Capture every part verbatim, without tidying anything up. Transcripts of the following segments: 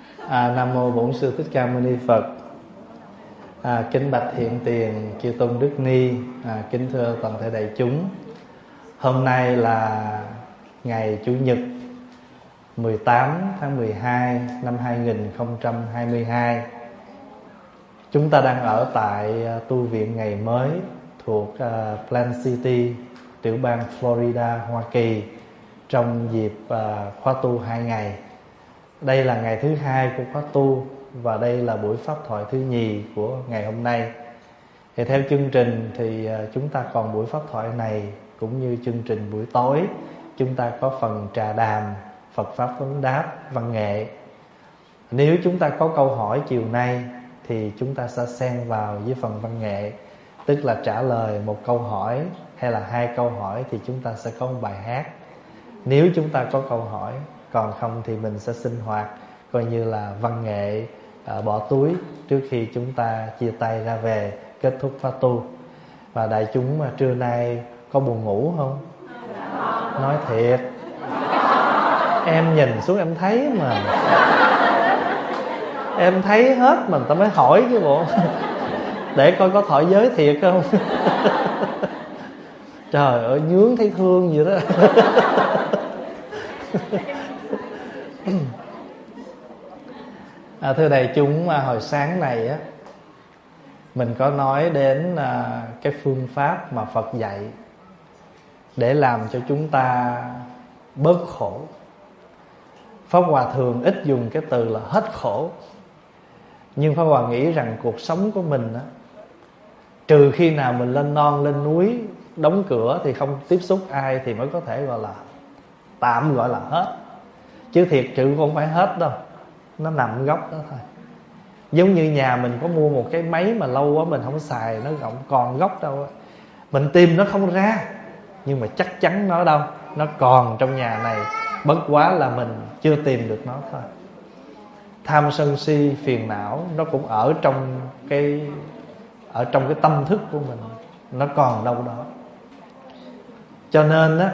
À, Nam mô Bổn Sư Thích Ca Mâu Ni Phật. À, kính bạch Hiện Tiền Chư Tôn Đức Ni. À, kính thưa toàn thể đại chúng. Hôm nay là ngày Chủ nhật mười tám tháng mười hai năm hai nghìn không trăm hai mươi hai. Chúng ta đang ở tại tu viện Ngày Mới thuộc uh, Plant City, tiểu bang Florida, Hoa Kỳ, trong dịp uh, khóa tu hai ngày. Đây là ngày thứ hai của khóa tu và đây là buổi pháp thoại thứ nhì của ngày hôm nay. Thì theo chương trình thì chúng ta còn buổi pháp thoại này cũng như chương trình buổi tối. Chúng ta có phần trà đàm, Phật Pháp vấn đáp, văn nghệ. Nếu chúng ta có câu hỏi chiều nay thì chúng ta sẽ xen vào với phần văn nghệ, tức là trả lời một câu hỏi hay là hai câu hỏi thì chúng ta sẽ có một bài hát. Nếu chúng ta có câu hỏi, còn không thì mình sẽ sinh hoạt coi như là văn nghệ, à, bỏ túi trước khi chúng ta chia tay ra về kết thúc khóa tu. Và đại chúng mà trưa nay có buồn ngủ không? Nói thiệt, em nhìn xuống em thấy mà, em thấy hết mà tao mới hỏi chứ bộ. Để coi có thọ giới thiệt không. Trời ơi, nhướng thấy thương vậy đó. À, thưa đại chúng, hồi sáng này á, mình có nói đến à, cái phương pháp mà Phật dạy để làm cho chúng ta bớt khổ. Pháp Hòa thường ít dùng cái từ là hết khổ, nhưng Pháp Hòa nghĩ rằng cuộc sống của mình á, trừ khi nào mình lên non lên núi, đóng cửa thì không tiếp xúc ai thì mới có thể gọi là tạm gọi là hết. Chứ thiệt sự không phải hết đâu, nó nằm góc đó thôi. Giống như nhà mình có mua một cái máy mà lâu quá mình không xài, nó không còn góc đâu. Mình tìm nó không ra, nhưng mà chắc chắn nó đâu, nó còn trong nhà này. Bất quá là mình chưa tìm được nó thôi. Tham sân si phiền não nó cũng ở trong cái ở trong cái tâm thức của mình, nó còn đâu đó. Cho nên á,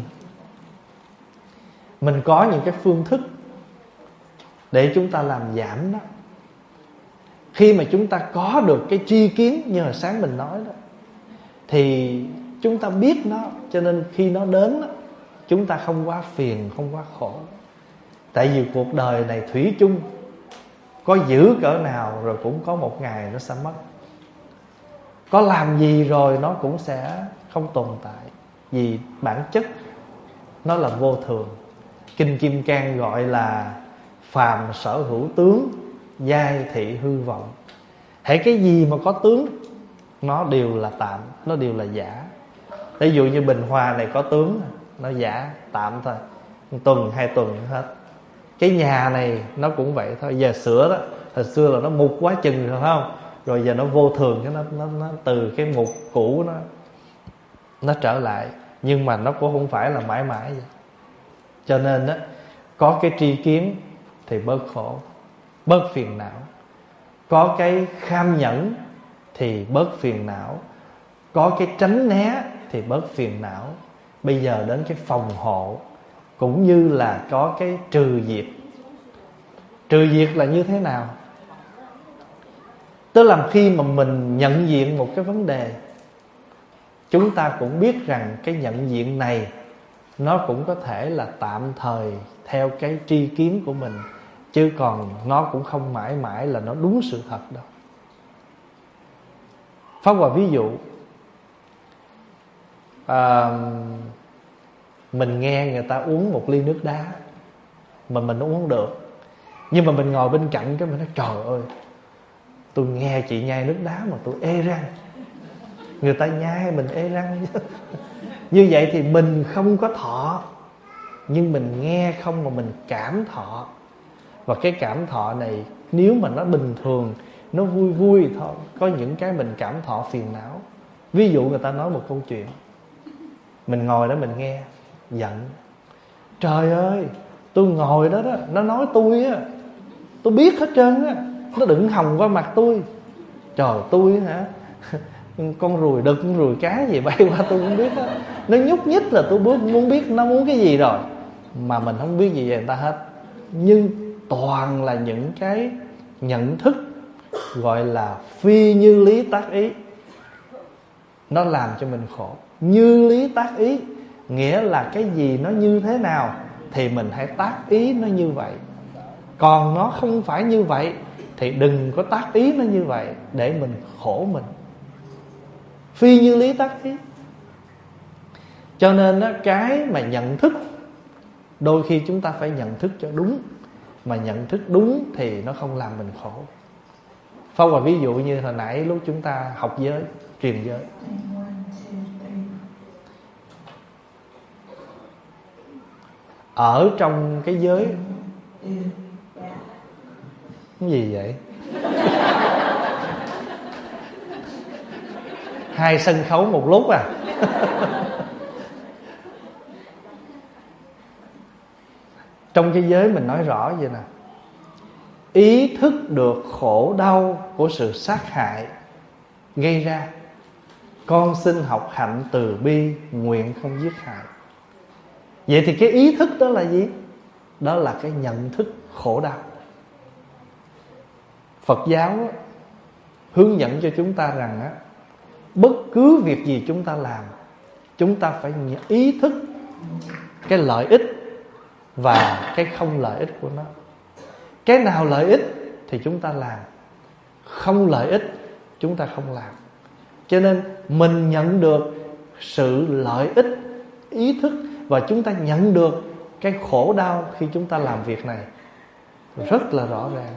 mình có những cái phương thức để chúng ta làm giảm nó. Khi mà chúng ta có được cái tri kiến như hồi sáng mình nói đó, thì chúng ta biết nó, cho nên khi nó đến đó, chúng ta không quá phiền, không quá khổ. Tại vì cuộc đời này thủy chung, có giữ cỡ nào rồi cũng có một ngày nó sẽ mất. Có làm gì rồi nó cũng sẽ không tồn tại, vì bản chất nó là vô thường. Kinh Kim Cang gọi là phàm sở hữu tướng, giai thị hư vọng. Hễ cái gì mà có tướng, nó đều là tạm, nó đều là giả. Ví dụ như bình hoa này có tướng, nó giả, tạm thôi, một tuần, hai tuần hết. Cái nhà này nó cũng vậy thôi. Giờ sửa đó, hồi xưa là nó mục quá chừng rồi phải không? Rồi giờ nó vô thường, cái nó, nó, nó từ cái mục cũ nó nó trở lại. Nhưng mà nó cũng không phải là mãi mãi vậy. Cho nên đó, có cái tri kiến thì bớt khổ, bớt phiền não. Có cái kham nhẫn thì bớt phiền não. Có cái tránh né thì bớt phiền não. Bây giờ đến cái phòng hộ, cũng như là có cái trừ diệt. Trừ diệt là như thế nào? Tức là khi mà mình nhận diện một cái vấn đề, chúng ta cũng biết rằng cái nhận diện này nó cũng có thể là tạm thời theo cái tri kiến của mình, chứ còn nó cũng không mãi mãi là nó đúng sự thật đâu. Pháp Hòa ví dụ, à, mình nghe người ta uống một ly nước đá mà mình uống được, nhưng mà mình ngồi bên cạnh cái mình nói trời ơi, tôi nghe chị nhai nước đá mà tôi ê răng. Người ta nhai mình ê răng. Như vậy thì mình không có thọ, nhưng mình nghe không mà mình cảm thọ. Và cái cảm thọ này nếu mà nó bình thường, nó vui vui thôi. Có những cái mình cảm thọ phiền não. Ví dụ người ta nói một câu chuyện, mình ngồi đó mình nghe, giận. Trời ơi, tôi ngồi đó đó, nó nói tôi á, tôi biết hết trơn á, nó đừng hòng qua mặt tôi. Trời, tôi hả, con ruồi đực, con ruồi cá gì bay qua tôi cũng biết hết. Nó nhúc nhích là tôi muốn biết nó muốn cái gì rồi, mà mình không biết gì về người ta hết. Nhưng toàn là những cái nhận thức gọi là phi như lý tác ý. Nó làm cho mình khổ. Như lý tác ý nghĩa là cái gì nó như thế nào thì mình hãy tác ý nó như vậy. Còn nó không phải như vậy thì đừng có tác ý nó như vậy để mình khổ mình. Phi như lý tác ý. Cho nên đó, cái mà nhận thức, đôi khi chúng ta phải nhận thức cho đúng. Mà nhận thức đúng thì nó không làm mình khổ. Phong và ví dụ như hồi nãy lúc chúng ta học giới, truyền giới, ở trong cái giới, cái gì vậy? Hai sân khấu một lúc à? Trong cái giới mình nói rõ vậy nè: ý thức được khổ đau của sự sát hại gây ra, con xin học hạnh từ bi, nguyện không giết hại. Vậy thì cái ý thức đó là gì? Đó là cái nhận thức khổ đau. Phật giáo hướng dẫn cho chúng ta rằng á, bất cứ việc gì chúng ta làm, chúng ta phải ý thức cái lợi ích và cái không lợi ích của nó. Cái nào lợi ích thì chúng ta làm, không lợi ích chúng ta không làm. Cho nên mình nhận được sự lợi ích, ý thức, và chúng ta nhận được cái khổ đau khi chúng ta làm việc này rất là rõ ràng.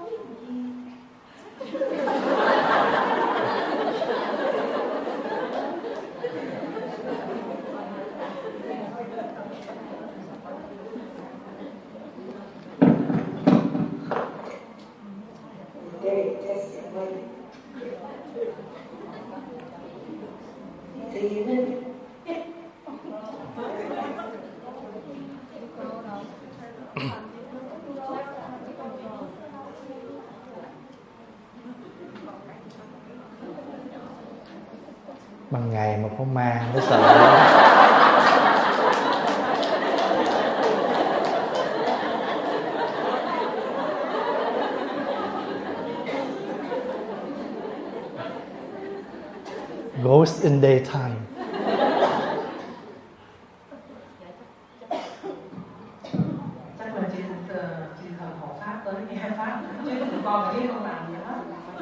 Ban ngày mà có ma mới sợ. Ghost in daytime. Chắc là chị chị thờ hộ pháp tới nghe pháp, chứ tụi con nghĩ không làm gì hết.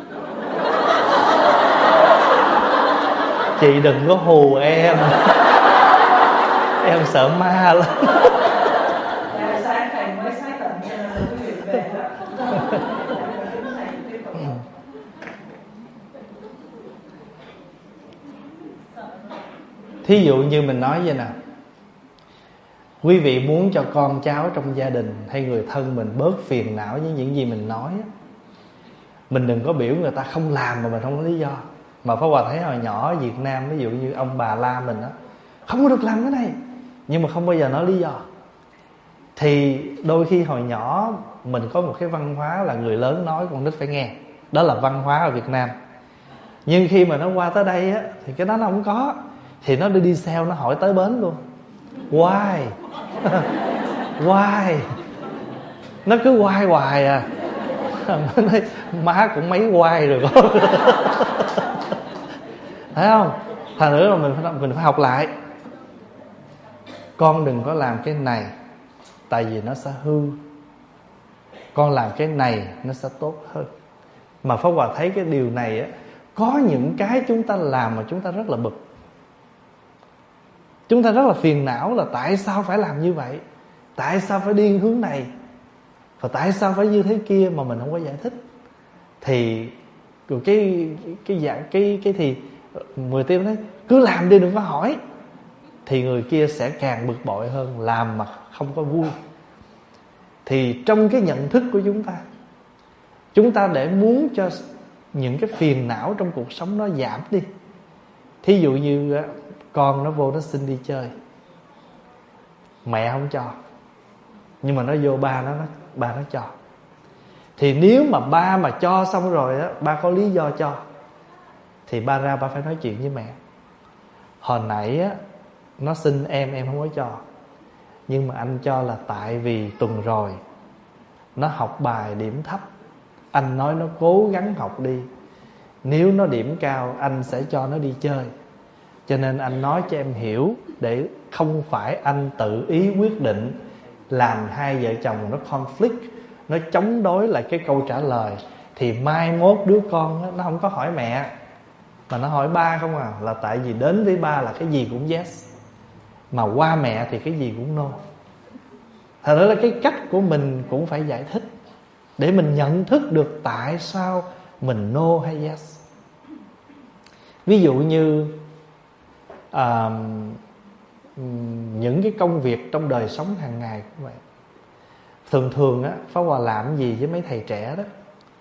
Chị đừng có hù em. Em sợ ma lắm. Sáng thầy mới xác định cho nên là quý vị về đó. Thí dụ như mình nói vậy nè: quý vị muốn cho con cháu trong gia đình hay người thân mình bớt phiền não với những gì mình nói, mình đừng có biểu người ta không làm mà mình không có lý do. Mà Pháp Hòa thấy hồi nhỏ ở Việt Nam, ví dụ như ông bà la mình đó, không có được làm cái này, nhưng mà không bao giờ nói lý do. Thì đôi khi hồi nhỏ mình có một cái văn hóa là người lớn nói con nít phải nghe. Đó là văn hóa ở Việt Nam. Nhưng khi mà nó qua tới đây á, thì cái đó nó không có. Thì nó đi đi xe, nó hỏi tới bến luôn: Why? Why? Nó cứ why hoài à. Nó nói má cũng mấy why rồi con. Thấy không? Thành nữa là mình phải, mình phải học lại. Con đừng có làm cái này, tại vì nó sẽ hư. Con làm cái này nó sẽ tốt hơn. Mà Pháp Hòa thấy cái điều này á, có những cái chúng ta làm mà chúng ta rất là bực. Chúng ta rất là phiền não là tại sao phải làm như vậy, tại sao phải đi hướng này, và tại sao phải như thế kia mà mình không có giải thích. Thì rồi cái cái dạng cái cái thì người tiêu nói cứ làm đi đừng có hỏi. Thì người kia sẽ càng bực bội hơn, làm mà không có vui. Thì trong cái nhận thức của chúng ta, chúng ta để muốn cho những cái phiền não trong cuộc sống nó giảm đi. Thí dụ như con nó vô nó xin đi chơi, mẹ không cho, nhưng mà nó vô ba nó ba nó cho. Thì nếu mà ba mà cho xong rồi á, ba có lý do cho, thì ba ra ba phải nói chuyện với mẹ: hồi nãy á, nó xin em em không có cho, nhưng mà anh cho là tại vì tuần rồi nó học bài điểm thấp, anh nói nó cố gắng học đi. Nếu nó điểm cao, anh sẽ cho nó đi chơi. Cho nên anh nói cho em hiểu, để không phải anh tự ý quyết định, làm hai vợ chồng nó conflict, nó chống đối lại cái câu trả lời. Thì mai mốt đứa con đó, nó không có hỏi mẹ mà nó hỏi ba không à. Là tại vì đến với ba là cái gì cũng yes, mà qua mẹ thì cái gì cũng no. Thật ra là cái cách của mình cũng phải giải thích, để mình nhận thức được tại sao mình no hay yes. Ví dụ như à, những cái công việc trong đời sống hàng ngày cũng vậy. Thường thường á, Pháp Hòa làm gì với mấy thầy trẻ đó,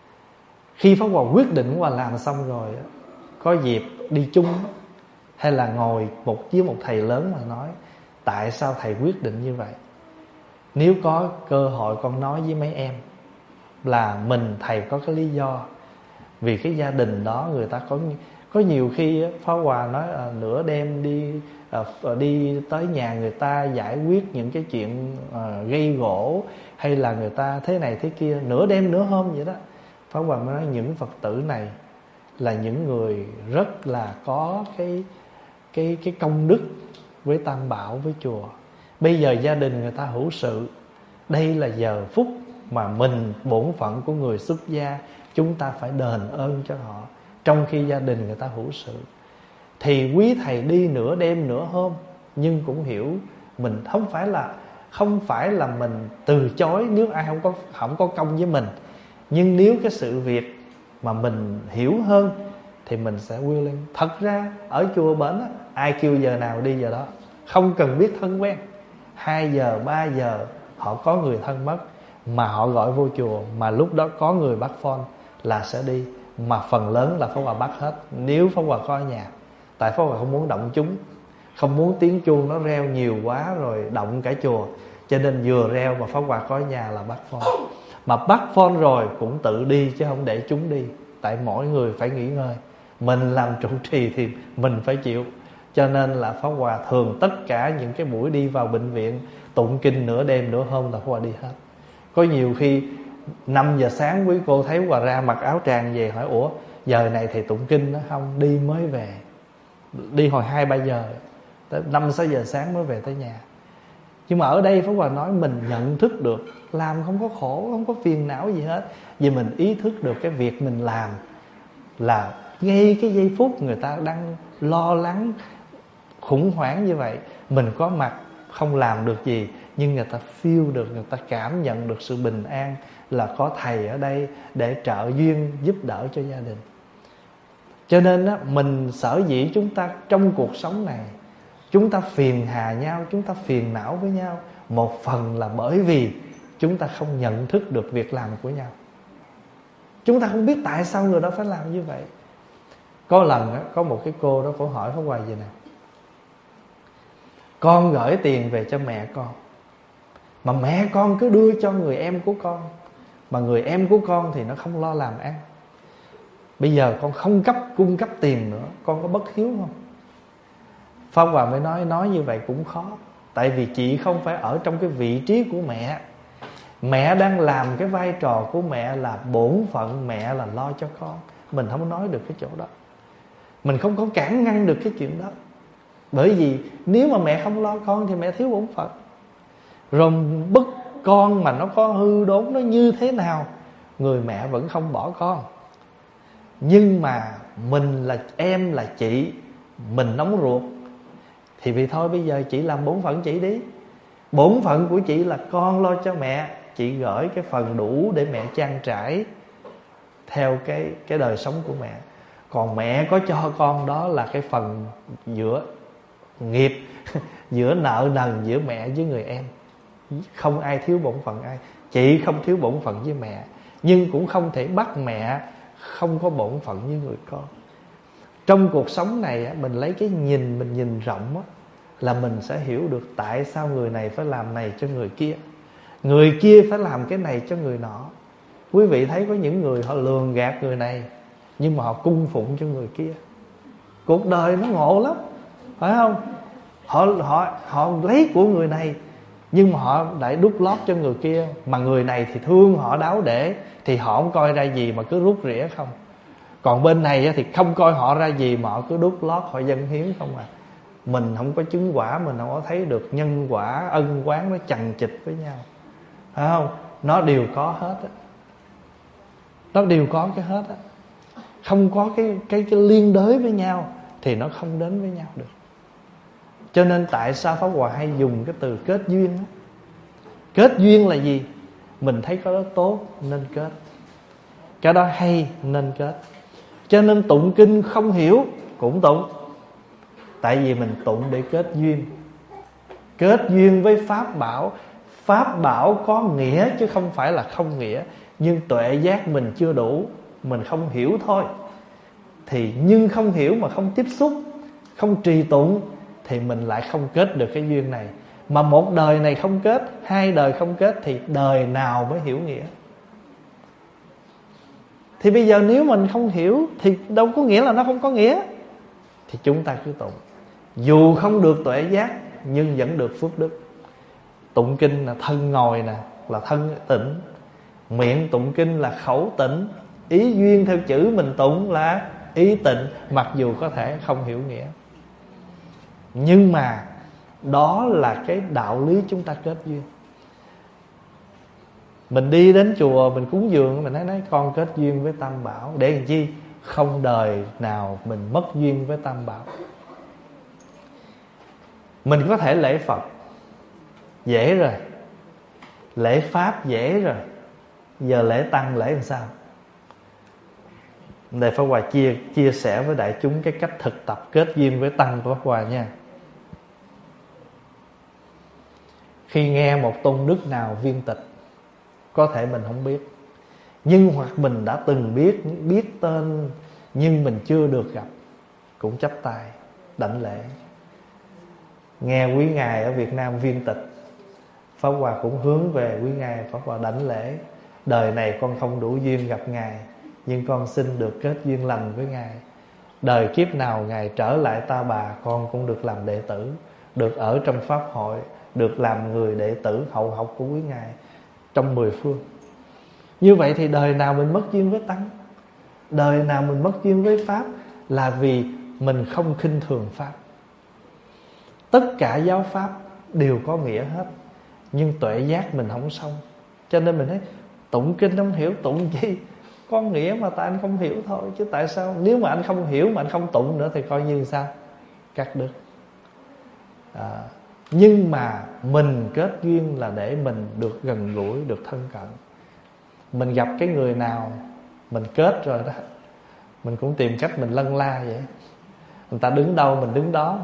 khi Pháp Hòa quyết định Hòa làm xong rồi á, có dịp đi chung hay là ngồi một với một thầy lớn mà nói tại sao thầy quyết định như vậy. Nếu có cơ hội con nói với mấy em là mình thầy có cái lý do, vì cái gia đình đó người ta có có nhiều khi Pháp Hòa nói à, nửa đêm đi à, đi tới nhà người ta giải quyết những cái chuyện à, gây gỗ, hay là người ta thế này thế kia, nửa đêm nửa hôm vậy đó. Pháp Hòa mới nói những Phật tử này là những người rất là có cái cái cái công đức với Tam Bảo, với chùa. Bây giờ gia đình người ta hữu sự, đây là giờ phút mà mình bổn phận của người xuất gia, chúng ta phải đền ơn cho họ, trong khi gia đình người ta hữu sự. Thì quý thầy đi nửa đêm nửa hôm, nhưng cũng hiểu mình không phải là không phải là mình từ chối nếu ai không có không có công với mình. Nhưng nếu cái sự việc mà mình hiểu hơn thì mình sẽ willing. Thật ra ở chùa bển á, ai kêu giờ nào đi giờ đó, không cần biết thân quen. Hai giờ ba giờ họ có người thân mất mà họ gọi vô chùa, mà lúc đó có người bắt phone là sẽ đi. Mà phần lớn là Pháp Hòa bắt hết, nếu Pháp Hòa có ở nhà. Tại Pháp Hòa không muốn động chúng, không muốn tiếng chuông nó reo nhiều quá rồi động cả chùa. Cho nên vừa reo mà Pháp Hòa có ở nhà là bắt phone. Mà bắt phone rồi cũng tự đi chứ không để chúng đi. Tại mỗi người phải nghỉ ngơi, mình làm trụ trì thì mình phải chịu. Cho nên là Pháp Hòa thường tất cả những cái buổi đi vào bệnh viện tụng kinh nửa đêm nửa hôm là Pháp Hòa đi hết. Có nhiều khi năm giờ sáng quý cô thấy Hòa ra mặc áo tràng về, hỏi ủa giờ này thì tụng kinh đó không? Đi mới về, đi hồi hai ba giờ, tới năm sáu giờ sáng mới về tới nhà. Nhưng mà ở đây Pháp Hòa nói mình nhận thức được, làm không có khổ, không có phiền não gì hết. Vì mình ý thức được cái việc mình làm là ngay cái giây phút người ta đang lo lắng, khủng hoảng như vậy, mình có mặt không làm được gì, nhưng người ta feel được, người ta cảm nhận được sự bình an, là có thầy ở đây để trợ duyên giúp đỡ cho gia đình. Cho nên á, mình sở dĩ chúng ta trong cuộc sống này chúng ta phiền hà nhau, chúng ta phiền não với nhau, một phần là bởi vì chúng ta không nhận thức được việc làm của nhau. Chúng ta không biết tại sao người đó phải làm như vậy. Có lần á, có một cái cô đó, cô hỏi Pháp Hòa vậy nè: con gửi tiền về cho mẹ con, mà mẹ con cứ đưa cho người em của con, mà người em của con thì nó không lo làm ăn. Bây giờ con không cấp cung cấp tiền nữa, con có bất hiếu không? Pháp Hòa mới nói nói như vậy cũng khó. Tại vì chị không phải ở trong cái vị trí của mẹ. Mẹ đang làm cái vai trò của mẹ là bổn phận mẹ là lo cho con. Mình không nói được cái chỗ đó, mình không có cản ngăn được cái chuyện đó. Bởi vì nếu mà mẹ không lo con thì mẹ thiếu bổn phận. Rồi bức con mà nó có hư đốn nó như thế nào, người mẹ vẫn không bỏ con. Nhưng mà mình là em là chị, mình nóng ruột, thì vì thôi bây giờ chị làm bổn phận chị đi. Bổn phận của chị là con lo cho mẹ, chị gửi cái phần đủ để mẹ trang trải theo cái, cái đời sống của mẹ. Còn mẹ có cho con đó là cái phần giữa nghiệp giữa nợ nần giữa mẹ với người em. Không ai thiếu bổn phận ai. Chị không thiếu bổn phận với mẹ, nhưng cũng không thể bắt mẹ không có bổn phận với người con. Trong cuộc sống này mình lấy cái nhìn, mình nhìn rộng là mình sẽ hiểu được tại sao người này phải làm này cho người kia, người kia phải làm cái này cho người nọ. Quý vị thấy có những người họ lường gạt người này, nhưng mà họ cung phụng cho người kia. Cuộc đời nó ngộ lắm, phải không? Họ, họ, họ lấy của người này Nhưng mà họ lại đút lót cho người kia. Mà người này thì thương họ đáo để, thì họ không coi ra gì mà cứ rút rỉa không. Còn bên này thì không coi họ ra gì mà họ cứ đút lót, họ dâng hiến không à. Mình không có chứng quả, mình không có thấy được nhân quả ân oán nó chằng chịt với nhau, phải không? Nó đều có hết á, nó đều có cái hết á. Không có cái, cái, cái liên đới với nhau thì nó không đến với nhau được. Cho nên tại sao Pháp Hòa hay dùng cái từ kết duyên đó? Kết duyên là gì? Mình thấy cái đó tốt nên kết, cái đó hay nên kết. Cho nên tụng kinh không hiểu cũng tụng, tại vì mình tụng để kết duyên. Kết duyên với Pháp bảo. Pháp bảo có nghĩa chứ không phải là không nghĩa. Nhưng tuệ giác mình chưa đủ, mình không hiểu thôi. Thì nhưng không hiểu mà không tiếp xúc, không trì tụng, thì mình lại không kết được cái duyên này. Mà một đời này không kết, hai đời không kết, thì đời nào mới hiểu nghĩa? Thì bây giờ nếu mình không hiểu thì đâu có nghĩa là nó không có nghĩa. Thì chúng ta cứ tụng, dù không được tuệ giác nhưng vẫn được phước đức. Tụng kinh là thân ngồi nè, là thân tịnh. Miệng tụng kinh là khẩu tịnh. Ý duyên theo chữ mình tụng là ý tịnh, mặc dù có thể không hiểu nghĩa. Nhưng mà đó là cái đạo lý chúng ta kết duyên. Mình đi đến chùa, mình cúng dường, mình nói, nói con kết duyên với Tam Bảo. Để làm chi? Không đời nào mình mất duyên với Tam Bảo. Mình có thể lễ Phật dễ rồi, lễ Pháp dễ rồi, giờ lễ Tăng lễ làm sao? Để Pháp Hòa chia, chia sẻ với đại chúng cái cách thực tập kết duyên với Tăng của Pháp Hòa nha. Khi nghe một tôn đức nào viên tịch, có thể mình không biết, nhưng hoặc mình đã từng biết, biết tên nhưng mình chưa được gặp, cũng chắp tay đảnh lễ. Nghe quý ngài ở Việt Nam viên tịch, Pháp Hòa cũng hướng về quý ngài, Pháp Hòa đảnh lễ. Đời này con không đủ duyên gặp ngài, nhưng con xin được kết duyên lành với ngài. Đời kiếp nào ngài trở lại Ta Bà, con cũng được làm đệ tử, được ở trong pháp hội, được làm người đệ tử hậu học của quý ngài trong mười phương. Như vậy thì đời nào mình mất duyên với Tăng, đời nào mình mất duyên với Pháp, là vì mình không khinh thường Pháp. Tất cả giáo Pháp đều có nghĩa hết, nhưng tuệ giác mình không xong. Cho nên mình thấy tụng kinh không hiểu, tụng chi? Có nghĩa mà tại anh không hiểu thôi. Chứ tại sao nếu mà anh không hiểu mà anh không tụng nữa thì coi như sao? Cắt đứt. à, Nhưng mà mình kết duyên là để mình được gần gũi, được thân cận. Mình gặp cái người nào mình kết rồi đó, mình cũng tìm cách mình lân la vậy. Người ta đứng đâu mình đứng đó.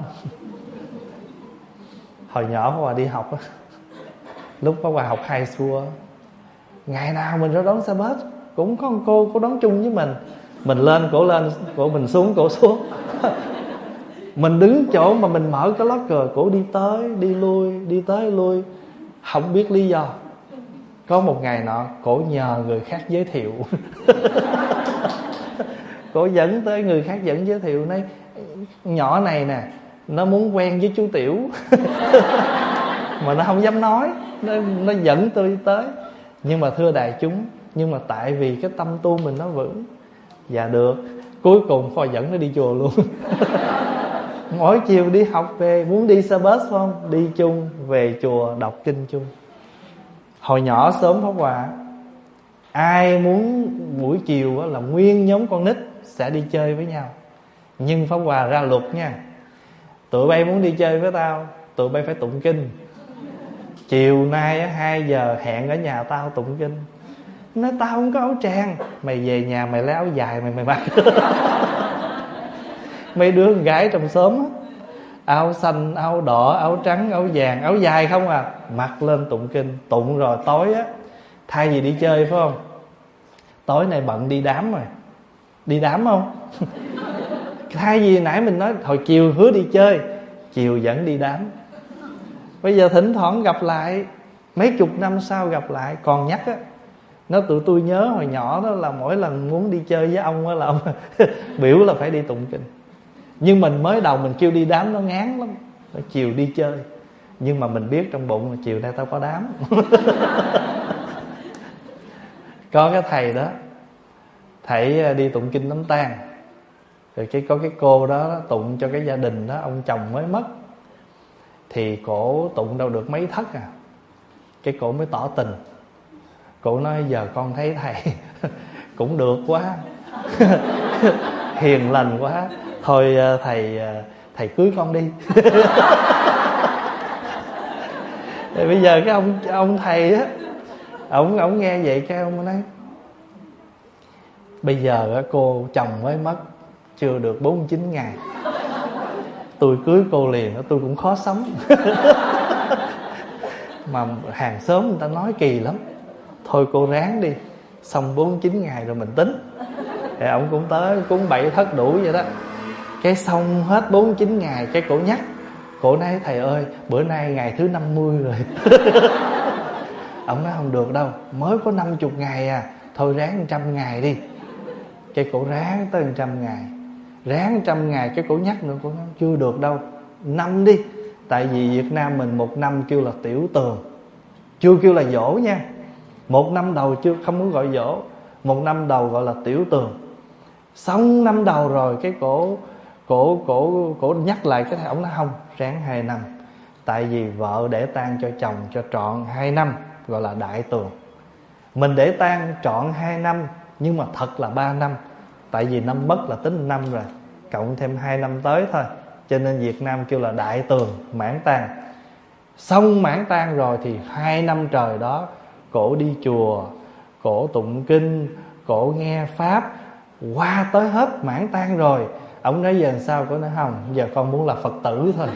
Hồi nhỏ Pháp Hòa đi học á, lúc Pháp Hòa học high school, ngày nào mình ra đón xe bus, cũng có một cô cô đón chung với mình. Mình lên cổ lên, cổ mình xuống cổ xuống. Mình đứng chỗ mà mình mở cái locker, cổ đi tới đi lui, đi tới lui, không biết lý do. Có một ngày nọ cổ nhờ người khác giới thiệu. Cổ dẫn tới người khác dẫn giới thiệu, nói nhỏ này nè, nó muốn quen với chú Tiểu. Mà nó không dám nói, nó, nó dẫn tôi tới. Nhưng mà thưa đại chúng, nhưng mà tại vì cái tâm tu mình nó vững, dạ được. Cuối cùng Phò dẫn nó đi chùa luôn. Mỗi chiều đi học về, muốn đi xe bus không, đi chung, về chùa đọc kinh chung. Hồi nhỏ sớm Pháp Hòa, ai muốn buổi chiều là nguyên nhóm con nít sẽ đi chơi với nhau. Nhưng Pháp Hòa ra luật nha, tụi bay muốn đi chơi với tao, tụi bay phải tụng kinh. Chiều nay hai giờ hẹn ở nhà tao tụng kinh. Nói tao không có áo tràng, mày về nhà mày lấy áo dài mày mày mặc. Mấy đứa con gái trong xóm á, áo xanh, áo đỏ, áo trắng, áo vàng, áo dài không à, mặc lên tụng kinh. Tụng rồi tối á, thay vì đi chơi phải không, tối nay bận đi đám rồi. Đi đám không? Thay vì nãy mình nói hồi chiều hứa đi chơi, chiều vẫn đi đám. Bây giờ thỉnh thoảng gặp lại, mấy chục năm sau gặp lại còn nhắc á. Nó tụi tôi nhớ hồi nhỏ đó là mỗi lần muốn đi chơi với ông á là ông biểu là phải đi tụng kinh. Nhưng mình mới đầu mình kêu đi đám nó ngán lắm, chiều đi chơi. Nhưng mà mình biết trong bụng là chiều nay tao có đám. Có cái thầy đó, thầy đi tụng kinh đám tang, rồi cái có cái cô đó tụng cho cái gia đình đó, ông chồng mới mất, thì cổ tụng đâu được mấy thất à, cái cổ mới tỏ tình. Cổ nói giờ con thấy thầy cũng được quá, hiền lành quá, thôi thầy thầy cưới con đi. Thì bây giờ cái ông ông thầy á, ông ông nghe vậy cái ông nói bây giờ cô chồng mới mất chưa được bốn mươi chín ngày, tôi cưới cô liền tôi cũng khó sống. Mà hàng xóm người ta nói kỳ lắm, thôi cô ráng đi, xong bốn mươi chín ngày rồi mình tính. Thì ông cũng tới cúng bảy thất đủ vậy đó. Cái xong hết bốn mươi chín ngày, cái cổ nhắc, cổ nói thầy ơi bữa nay ngày thứ năm mươi rồi. Ông nói không được đâu, mới có năm mươi ngày à, thôi ráng một trăm ngày đi. Cái cổ ráng tới một trăm ngày, ráng một trăm ngày, cái cổ nhắc nữa, cổ nói chưa được đâu, năm đi. Tại vì Việt Nam mình một năm kêu là tiểu tường, chưa kêu là dỗ nha. Một năm đầu chưa, không muốn gọi dỗ, một năm đầu gọi là tiểu tường. Xong năm đầu rồi cái cổ cổ cổ cổ nhắc lại cái ông nói không, ráng hai năm. Tại vì vợ để tang cho chồng cho trọn hai năm, gọi là đại tường. Mình để tang trọn hai năm nhưng mà thật là ba năm. Tại vì năm mất là tính năm rồi, cộng thêm hai năm tới thôi, cho nên Việt Nam kêu là đại tường mãn tang. Xong mãn tang rồi thì hai năm trời đó cổ đi chùa, cổ tụng kinh, cổ nghe pháp, qua tới hết mãn tang rồi. Ông nói giờ làm sao? Cổ nói không, giờ con muốn là Phật tử thôi.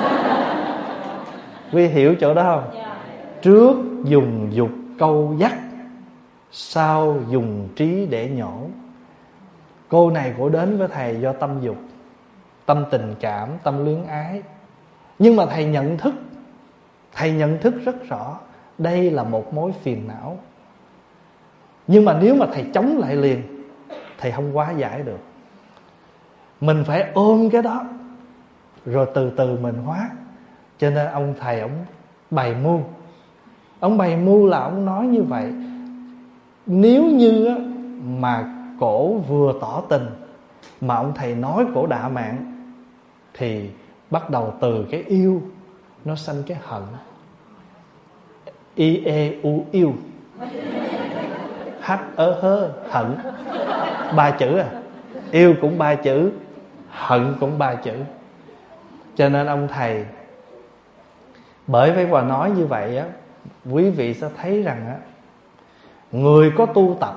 Quý hiểu chỗ đó không? Trước dùng dục câu dắt, sau dùng trí để nhổ. Cô này cổ đến với thầy do tâm dục, tâm tình cảm, tâm luyến ái. Nhưng mà thầy nhận thức, thầy nhận thức rất rõ đây là một mối phiền não. Nhưng mà nếu mà thầy chống lại liền, thầy không hóa giải được. Mình phải ôm cái đó, rồi từ từ mình hóa. Cho nên ông thầy ông bày mưu. Ông bày mưu là ông nói như vậy. Nếu như mà cổ vừa tỏ tình mà ông thầy nói cổ đạ mạng, thì bắt đầu từ cái yêu nó sanh cái hận. I e u yêu, h ơ hơ hận, ba chữ à. Yêu cũng ba chữ, hận cũng ba chữ. Cho nên ông thầy, bởi vì Hòa nói như vậy á, quý vị sẽ thấy rằng á, người có tu tập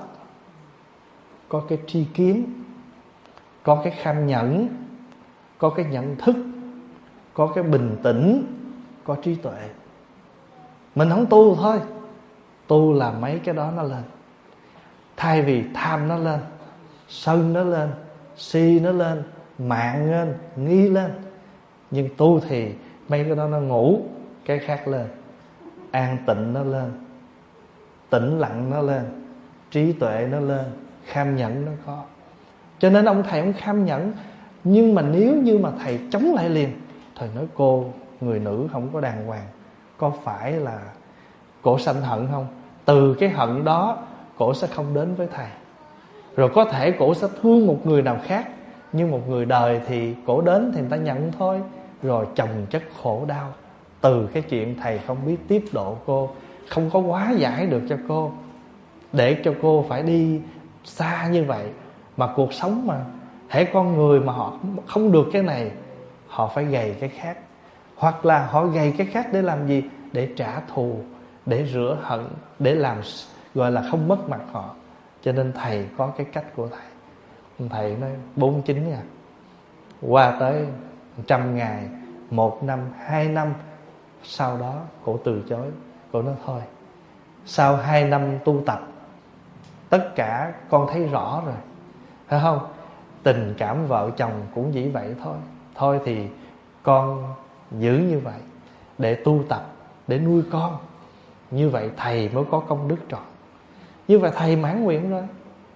có cái tri kiến, có cái kham nhẫn, có cái nhận thức, có cái bình tĩnh, có trí tuệ. Mình không tu thôi, tu là mấy cái đó nó lên. Thay vì tham nó lên, sân nó lên, si nó lên, mạng lên, nghi lên. Nhưng tu thì mấy cái đó nó ngủ, cái khác lên. An tịnh nó lên, tĩnh lặng nó lên, trí tuệ nó lên, kham nhẫn nó có. Cho nên ông thầy ông kham nhẫn. Nhưng mà nếu như mà thầy chống lại liền, thầy nói cô, người nữ không có đàng hoàng, có phải là cổ sanh hận không? Từ cái hận đó cổ sẽ không đến với thầy. Rồi có thể cổ sẽ thương một người nào khác, nhưng một người đời thì cổ đến thì người ta nhận thôi. Rồi chồng chất khổ đau từ cái chuyện thầy không biết tiếp độ cô, không có hóa giải được cho cô, để cho cô phải đi xa như vậy. Mà cuộc sống mà, hễ con người mà họ không được cái này, họ phải gầy cái khác. Hoặc là họ gầy cái khác để làm gì? Để trả thù, để rửa hận, để làm gọi là không mất mặt họ. Cho nên thầy có cái cách của thầy. Thầy nói bốn mươi chín à, qua tới trăm ngày, một năm, hai năm. Sau đó cổ từ chối. Cổ nói thôi, sau hai năm tu tập, tất cả con thấy rõ rồi, phải không? Tình cảm vợ chồng cũng chỉ vậy thôi. Thôi thì con giữ như vậy để tu tập, để nuôi con. Như vậy thầy mới có công đức trọn. Như vậy thầy mãn nguyện rồi.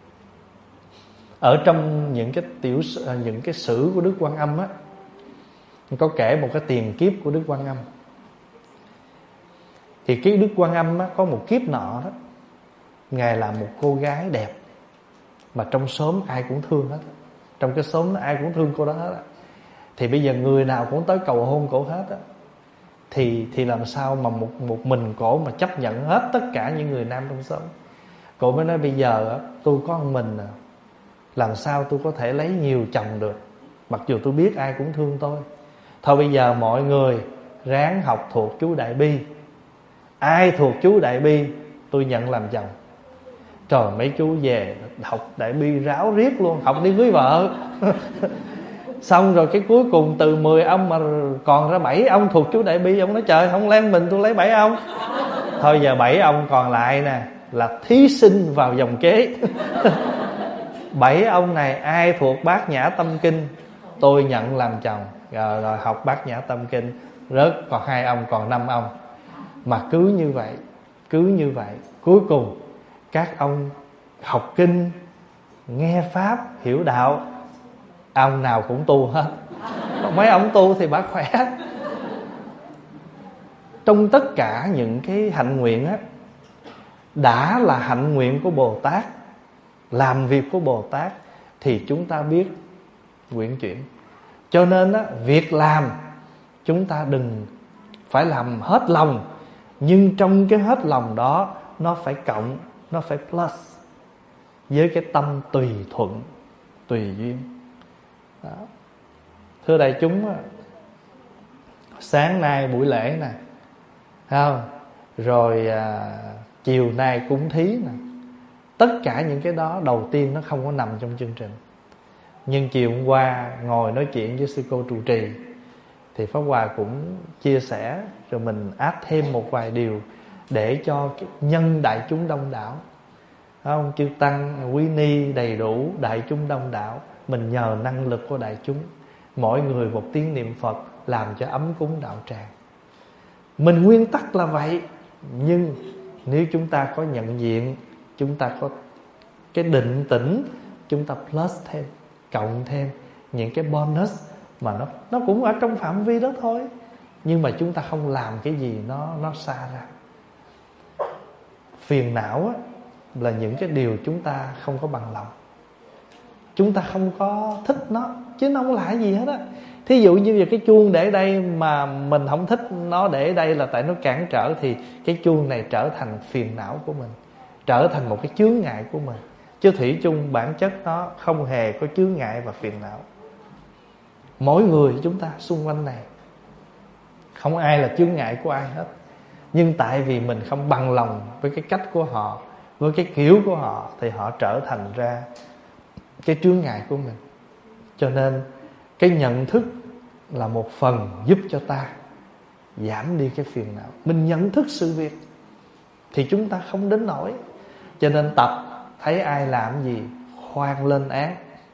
Ở trong những cái tiểu những cái sử của Đức Quan Âm á, có kể một cái tiền kiếp của Đức Quan Âm. Thì cái Đức Quan Âm á, có một kiếp nọ đó, Ngài là một cô gái đẹp mà trong xóm ai cũng thương hết. Trong cái xóm đó ai cũng thương cô đó hết. Thì bây giờ người nào cũng tới cầu hôn cổ hết á. Thì thì làm sao mà một một mình cổ mà chấp nhận hết tất cả những người nam trong xóm. Cổ mới nói bây giờ á, tôi có một mình à, làm sao tôi có thể lấy nhiều chồng được, mặc dù tôi biết ai cũng thương tôi. Thôi bây giờ mọi người ráng học thuộc chú Đại Bi. Ai thuộc chú Đại Bi tôi nhận làm chồng. Trời, mấy chú về học Đại Bi ráo riết luôn, học đi cưới vợ. Xong rồi cái cuối cùng từ mười ông mà còn ra bảy ông thuộc chú Đại Bi. Ông nói trời, không lẽ mình tôi lấy bảy ông. Thôi giờ bảy ông còn lại nè là thí sinh vào vòng kế. Bảy ông này ai thuộc Bát Nhã Tâm Kinh tôi nhận làm chồng. Rồi, rồi học Bát Nhã Tâm Kinh rớt còn hai ông, còn năm ông. Mà cứ như vậy, cứ như vậy, cuối cùng các ông học kinh, nghe pháp, hiểu đạo, ông nào cũng tu hết. Mấy ông tu thì bả khỏe. Trong tất cả những cái hạnh nguyện á, đã là hạnh nguyện của Bồ Tát, làm việc của Bồ Tát, thì chúng ta biết nguyện chuyển. Cho nên á, việc làm chúng ta đừng phải làm hết lòng, nhưng trong cái hết lòng đó nó phải cộng, nó phải plus với cái tâm tùy thuận, tùy duyên đó. Thưa đại chúng, sáng nay buổi lễ nè, không? Rồi à, chiều nay cúng thí nè. Tất cả những cái đó đầu tiên nó không có nằm trong chương trình. Nhưng chiều hôm qua ngồi nói chuyện với sư cô trụ trì thì Pháp Hòa cũng chia sẻ, rồi mình áp thêm một vài điều để cho nhân đại chúng đông đảo, không? Chư tăng quý ni đầy đủ, đại chúng đông đảo. Mình nhờ năng lực của đại chúng, mỗi người một tiếng niệm Phật, làm cho ấm cúng đạo tràng. Mình nguyên tắc là vậy. Nhưng nếu chúng ta có nhận diện, chúng ta có cái định tĩnh, chúng ta plus thêm, cộng thêm những cái bonus mà nó nó cũng ở trong phạm vi đó thôi, nhưng mà chúng ta không làm cái gì nó nó xa ra. Phiền não á, là những cái điều chúng ta không có bằng lòng, chúng ta không có thích nó, chứ nó không là gì hết á. Thí dụ như cái chuông để đây mà mình không thích nó để đây là tại nó cản trở, thì cái chuông này trở thành phiền não của mình, trở thành một cái chướng ngại của mình. Chứ thủy chung bản chất nó không hề có chướng ngại và phiền não. Mỗi người chúng ta xung quanh này không ai là chướng ngại của ai hết, nhưng tại vì mình không bằng lòng với cái cách của họ, với cái kiểu của họ, thì họ trở thành ra cái chướng ngại của mình. Cho nên cái nhận thức là một phần giúp cho ta giảm đi cái phiền não. Mình nhận thức sự việc thì chúng ta không đến nổi. Cho nên tập thấy ai làm gì khoan lên án,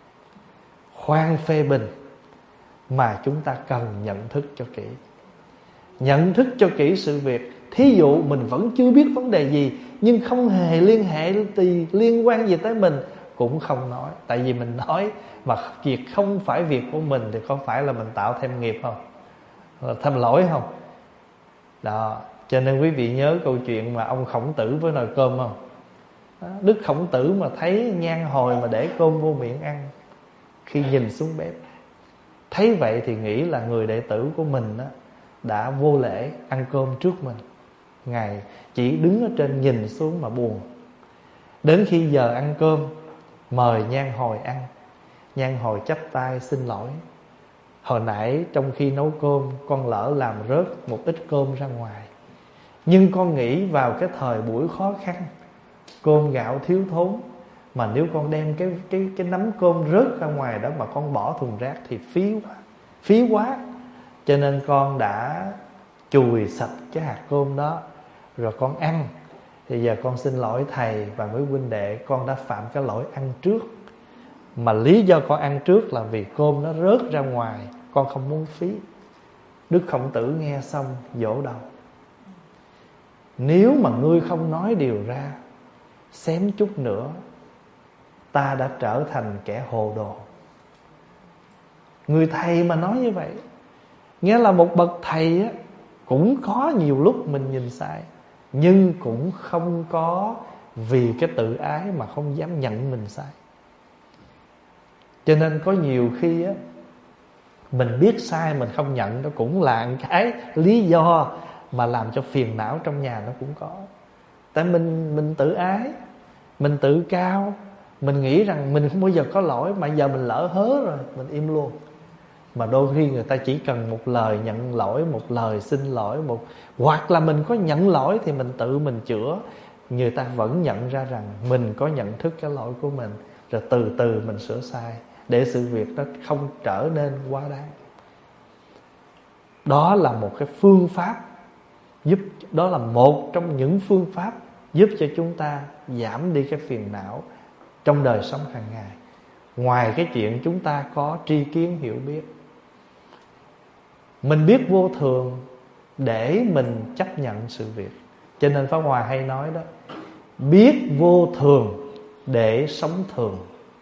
khoan phê bình, mà chúng ta cần nhận thức cho kỹ. Nhận thức cho kỹ sự việc. Thí dụ mình vẫn chưa biết vấn đề gì, nhưng không hề liên hệ gì liên quan gì tới mình, cũng không nói. Tại vì mình nói mà việc không phải việc của mình thì có phải là mình tạo thêm nghiệp không? Thêm lỗi không? Đó. Cho nên quý vị nhớ câu chuyện mà ông Khổng Tử với nồi cơm không? Đức Khổng Tử mà thấy nhang hồi mà để cơm vô miệng ăn, khi nhìn xuống bếp, thấy vậy thì nghĩ là người đệ tử của mình đó đã vô lễ ăn cơm trước mình. Ngài chỉ đứng ở trên nhìn xuống mà buồn. Đến khi giờ ăn cơm, mời nhang hồi ăn, nhang hồi chắp tay xin lỗi: hồi nãy trong khi nấu cơm con lỡ làm rớt một ít cơm ra ngoài, nhưng con nghĩ vào cái thời buổi khó khăn, cơm gạo thiếu thốn, mà nếu con đem cái cái cái nắm cơm rớt ra ngoài đó mà con bỏ thùng rác thì phí quá, phí quá. Cho nên con đã chùi sạch cái hạt cơm đó rồi con ăn. Thì giờ con xin lỗi thầy và mấy huynh đệ, con đã phạm cái lỗi ăn trước. Mà lý do con ăn trước là vì cơm nó rớt ra ngoài, con không muốn phí. Đức Khổng Tử nghe xong dỗ đầu: nếu mà ngươi không nói điều ra, xém chút nữa ta đã trở thành kẻ hồ đồ. Người thầy mà nói như vậy, nghĩa là một bậc thầy á, cũng có nhiều lúc mình nhìn sai. nhưng cũng không có vì cái tự ái mà không dám nhận mình sai. Cho nên có nhiều khi á, mình biết sai mình không nhận, nó cũng là một cái lý do mà làm cho phiền não trong nhà nó cũng có. Tại mình mình tự ái, mình tự cao, mình nghĩ rằng mình không bao giờ có lỗi, mà giờ mình lỡ hớ rồi mình im luôn. Mà đôi khi người ta chỉ cần một lời nhận lỗi, một lời xin lỗi, một hoặc là mình có nhận lỗi thì mình tự mình chữa, người ta vẫn nhận ra rằng mình có nhận thức cái lỗi của mình, rồi từ từ mình sửa sai để sự việc nó không trở nên quá đáng. Đó là một cái phương pháp giúp, đó là một trong những phương pháp giúp cho chúng ta giảm đi cái phiền não trong đời sống hàng ngày. Ngoài cái chuyện chúng ta có tri kiến hiểu biết, mình biết vô thường để mình chấp nhận sự việc. Cho nên Pháp Hòa hay nói đó, biết vô thường để sống thường.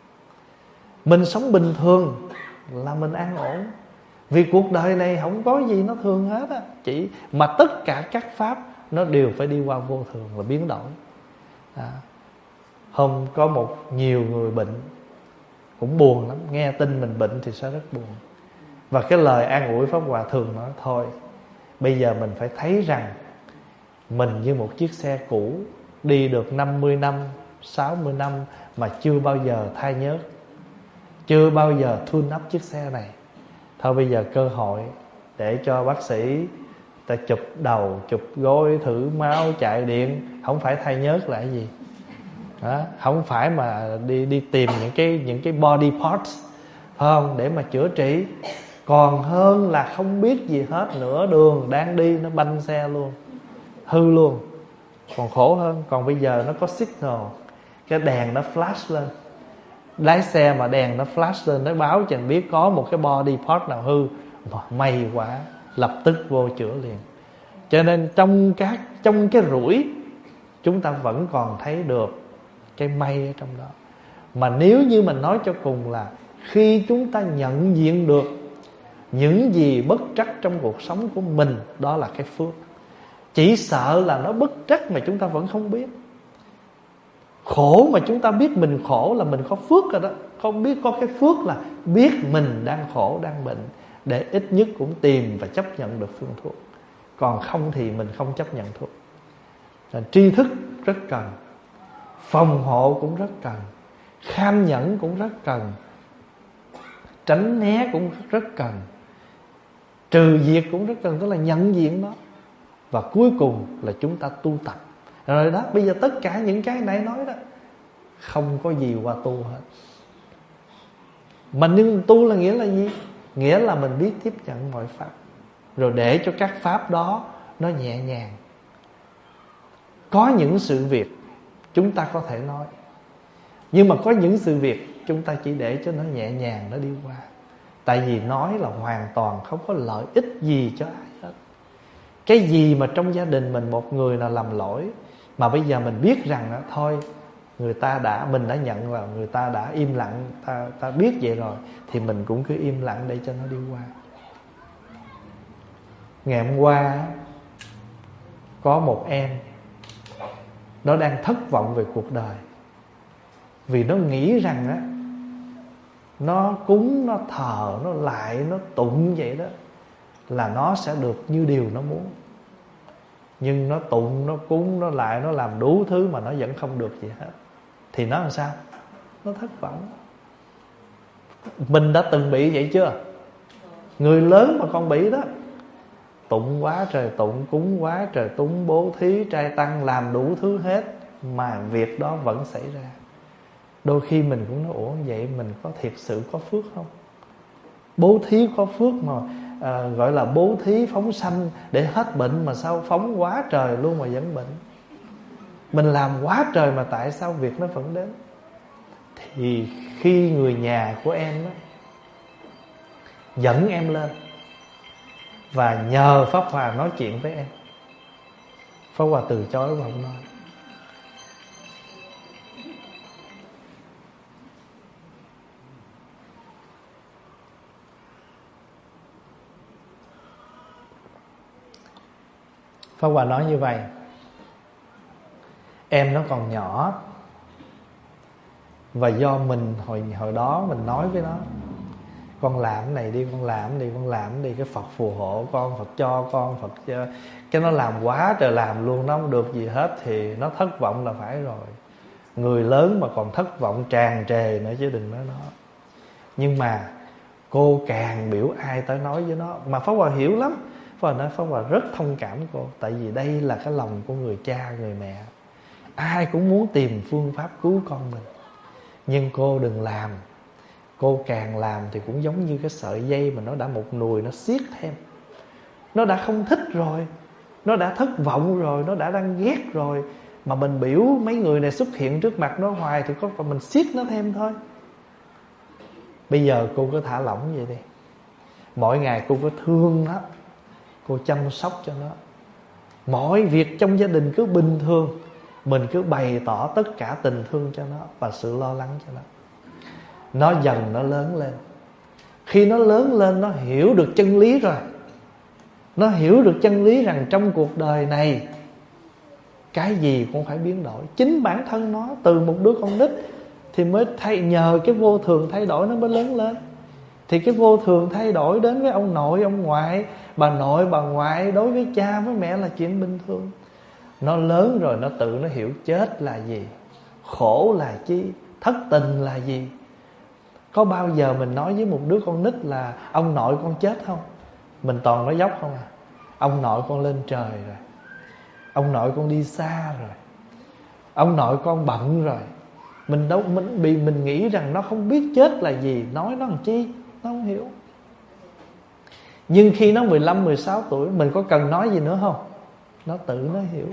Mình sống bình thường là mình an ổn. Vì cuộc đời này không có gì nó thường hết á, chỉ mà tất cả các pháp nó đều phải đi qua vô thường và biến đổi. À, hôm có một nhiều người bệnh cũng buồn lắm, nghe tin mình bệnh thì sẽ rất buồn. Và cái lời an ủi Pháp Hòa thường nói, thôi bây giờ mình phải thấy rằng mình như một chiếc xe cũ đi được năm mươi năm, sáu mươi năm mà chưa bao giờ thay nhớt, chưa bao giờ tune up chiếc xe này. Thôi bây giờ cơ hội để cho bác sĩ ta chụp đầu, chụp gối, thử máu, chạy điện. Không phải thay nhớt là cái gì đó, không phải mà đi đi tìm những cái những cái body parts, phải không, để mà chữa trị. Còn hơn là không biết gì hết, nửa đường đang đi nó banh xe luôn, hư luôn, còn khổ hơn. Còn bây giờ nó có signal, cái đèn nó flash lên. Lái xe mà đèn nó flash lên, nó báo cho anh biết có một cái body part nào hư, mà may quá, lập tức vô chữa liền. Cho nên trong các trong cái rủi, chúng ta vẫn còn thấy được cái may ở trong đó. Mà nếu như mình nói cho cùng là khi chúng ta nhận diện được những gì bất trắc trong cuộc sống của mình, đó là cái phước. Chỉ sợ là nó bất trắc mà chúng ta vẫn không biết. Khổ mà chúng ta biết mình khổ là mình có phước rồi đó. Không biết có cái phước là biết mình đang khổ, đang bệnh, để ít nhất cũng tìm và chấp nhận được phương thuốc. Còn không thì mình không chấp nhận thuốc. Nên tri thức rất cần, phòng hộ cũng rất cần, kham nhẫn cũng rất cần, tránh né cũng rất cần, trừ diệt cũng rất cần. Tức là nhận diện nó. Và cuối cùng là chúng ta tu tập. Rồi đó, bây giờ tất cả những cái nãy nói đó, không có gì qua tu hết. Mà nhưng tu là nghĩa là gì? Nghĩa là mình biết tiếp nhận mọi pháp, rồi để cho các pháp đó nó nhẹ nhàng. Có những sự việc chúng ta có thể nói, nhưng mà có những sự việc chúng ta chỉ để cho nó nhẹ nhàng, nó đi qua. Tại vì nói là hoàn toàn không có lợi ích gì cho ai hết. Cái gì mà trong gia đình mình một người nào làm lỗi, mà bây giờ mình biết rằng đó, thôi người ta đã, mình đã nhận là người ta đã im lặng, ta, ta biết vậy rồi, thì mình cũng cứ im lặng để cho nó đi qua. Ngày hôm qua có một em, nó đang thất vọng về cuộc đời, vì nó nghĩ rằng á, nó cúng, nó thờ, nó lại, nó tụng vậy đó là nó sẽ được như điều nó muốn. Nhưng nó tụng, nó cúng, nó lại, nó làm đủ thứ mà nó vẫn không được gì hết. Thì nó làm sao? Nó thất vọng. Mình đã từng bị vậy chưa? Người lớn mà còn bị đó. Tụng quá trời tụng, cúng quá trời cúng, bố thí, trai tăng, làm đủ thứ hết, mà việc đó vẫn xảy ra. Đôi khi mình cũng nói, ủa vậy mình có thiệt sự có phước không? Bố thí có phước mà à, gọi là bố thí phóng sanh để hết bệnh, mà sao phóng quá trời luôn mà vẫn bệnh? Mình làm quá trời mà tại sao việc nó vẫn đến? Thì khi người nhà của em đó dẫn em lên và nhờ Pháp Hòa nói chuyện với em, Pháp Hòa từ chối và không nói. Pháp Hòa nói như vậy: Em nó còn nhỏ, và do mình hồi hồi đó mình nói với nó, con làm cái này đi, con làm cái này, con làm cái đi, cái Phật phù hộ con, Phật cho con, Phật cho. Cái nó làm quá trời làm luôn, nó không được gì hết thì nó thất vọng là phải rồi. Người lớn mà còn thất vọng tràn trề nữa chứ đừng nói nó. Nhưng mà cô càng biểu ai tới nói với nó, mà Pháp Hòa hiểu lắm. Pháp Hòa nói Pháp Hòa rất thông cảm cô, tại vì đây là cái lòng của người cha, người mẹ. Ai cũng muốn tìm phương pháp cứu con mình. Nhưng cô đừng làm. Cô càng làm thì cũng giống như cái sợi dây mà nó đã một nùi, nó siết thêm. Nó đã không thích rồi, nó đã thất vọng rồi, nó đã đang ghét rồi, mà mình biểu mấy người này xuất hiện trước mặt nó hoài thì có phải mình siết nó thêm thôi. Bây giờ cô cứ thả lỏng vậy đi. Mỗi ngày cô cứ thương nó, cô chăm sóc cho nó. Mọi việc trong gia đình cứ bình thường, mình cứ bày tỏ tất cả tình thương cho nó và sự lo lắng cho nó. Nó dần nó lớn lên. Khi nó lớn lên, nó hiểu được chân lý rồi. Nó hiểu được chân lý rằng trong cuộc đời này cái gì cũng phải biến đổi. Chính bản thân nó từ một đứa con nít thì mới thay, nhờ cái vô thường thay đổi nó mới lớn lên. Thì cái vô thường thay đổi đến với ông nội, ông ngoại, bà nội, bà ngoại, đối với cha, với mẹ là chuyện bình thường. Nó lớn rồi nó tự nó hiểu chết là gì, khổ là chi, thất tình là gì. Có bao giờ mình nói với một đứa con nít là ông nội con chết không? Mình toàn nói dốc không à. Ông nội con lên trời rồi, ông nội con đi xa rồi, ông nội con bận rồi. Mình đâu mình bị mình nghĩ rằng nó không biết chết là gì, nói nó làm chi, nó không hiểu. Nhưng khi nó mười lăm, mười sáu tuổi, mình có cần nói gì nữa không? Nó tự nó hiểu.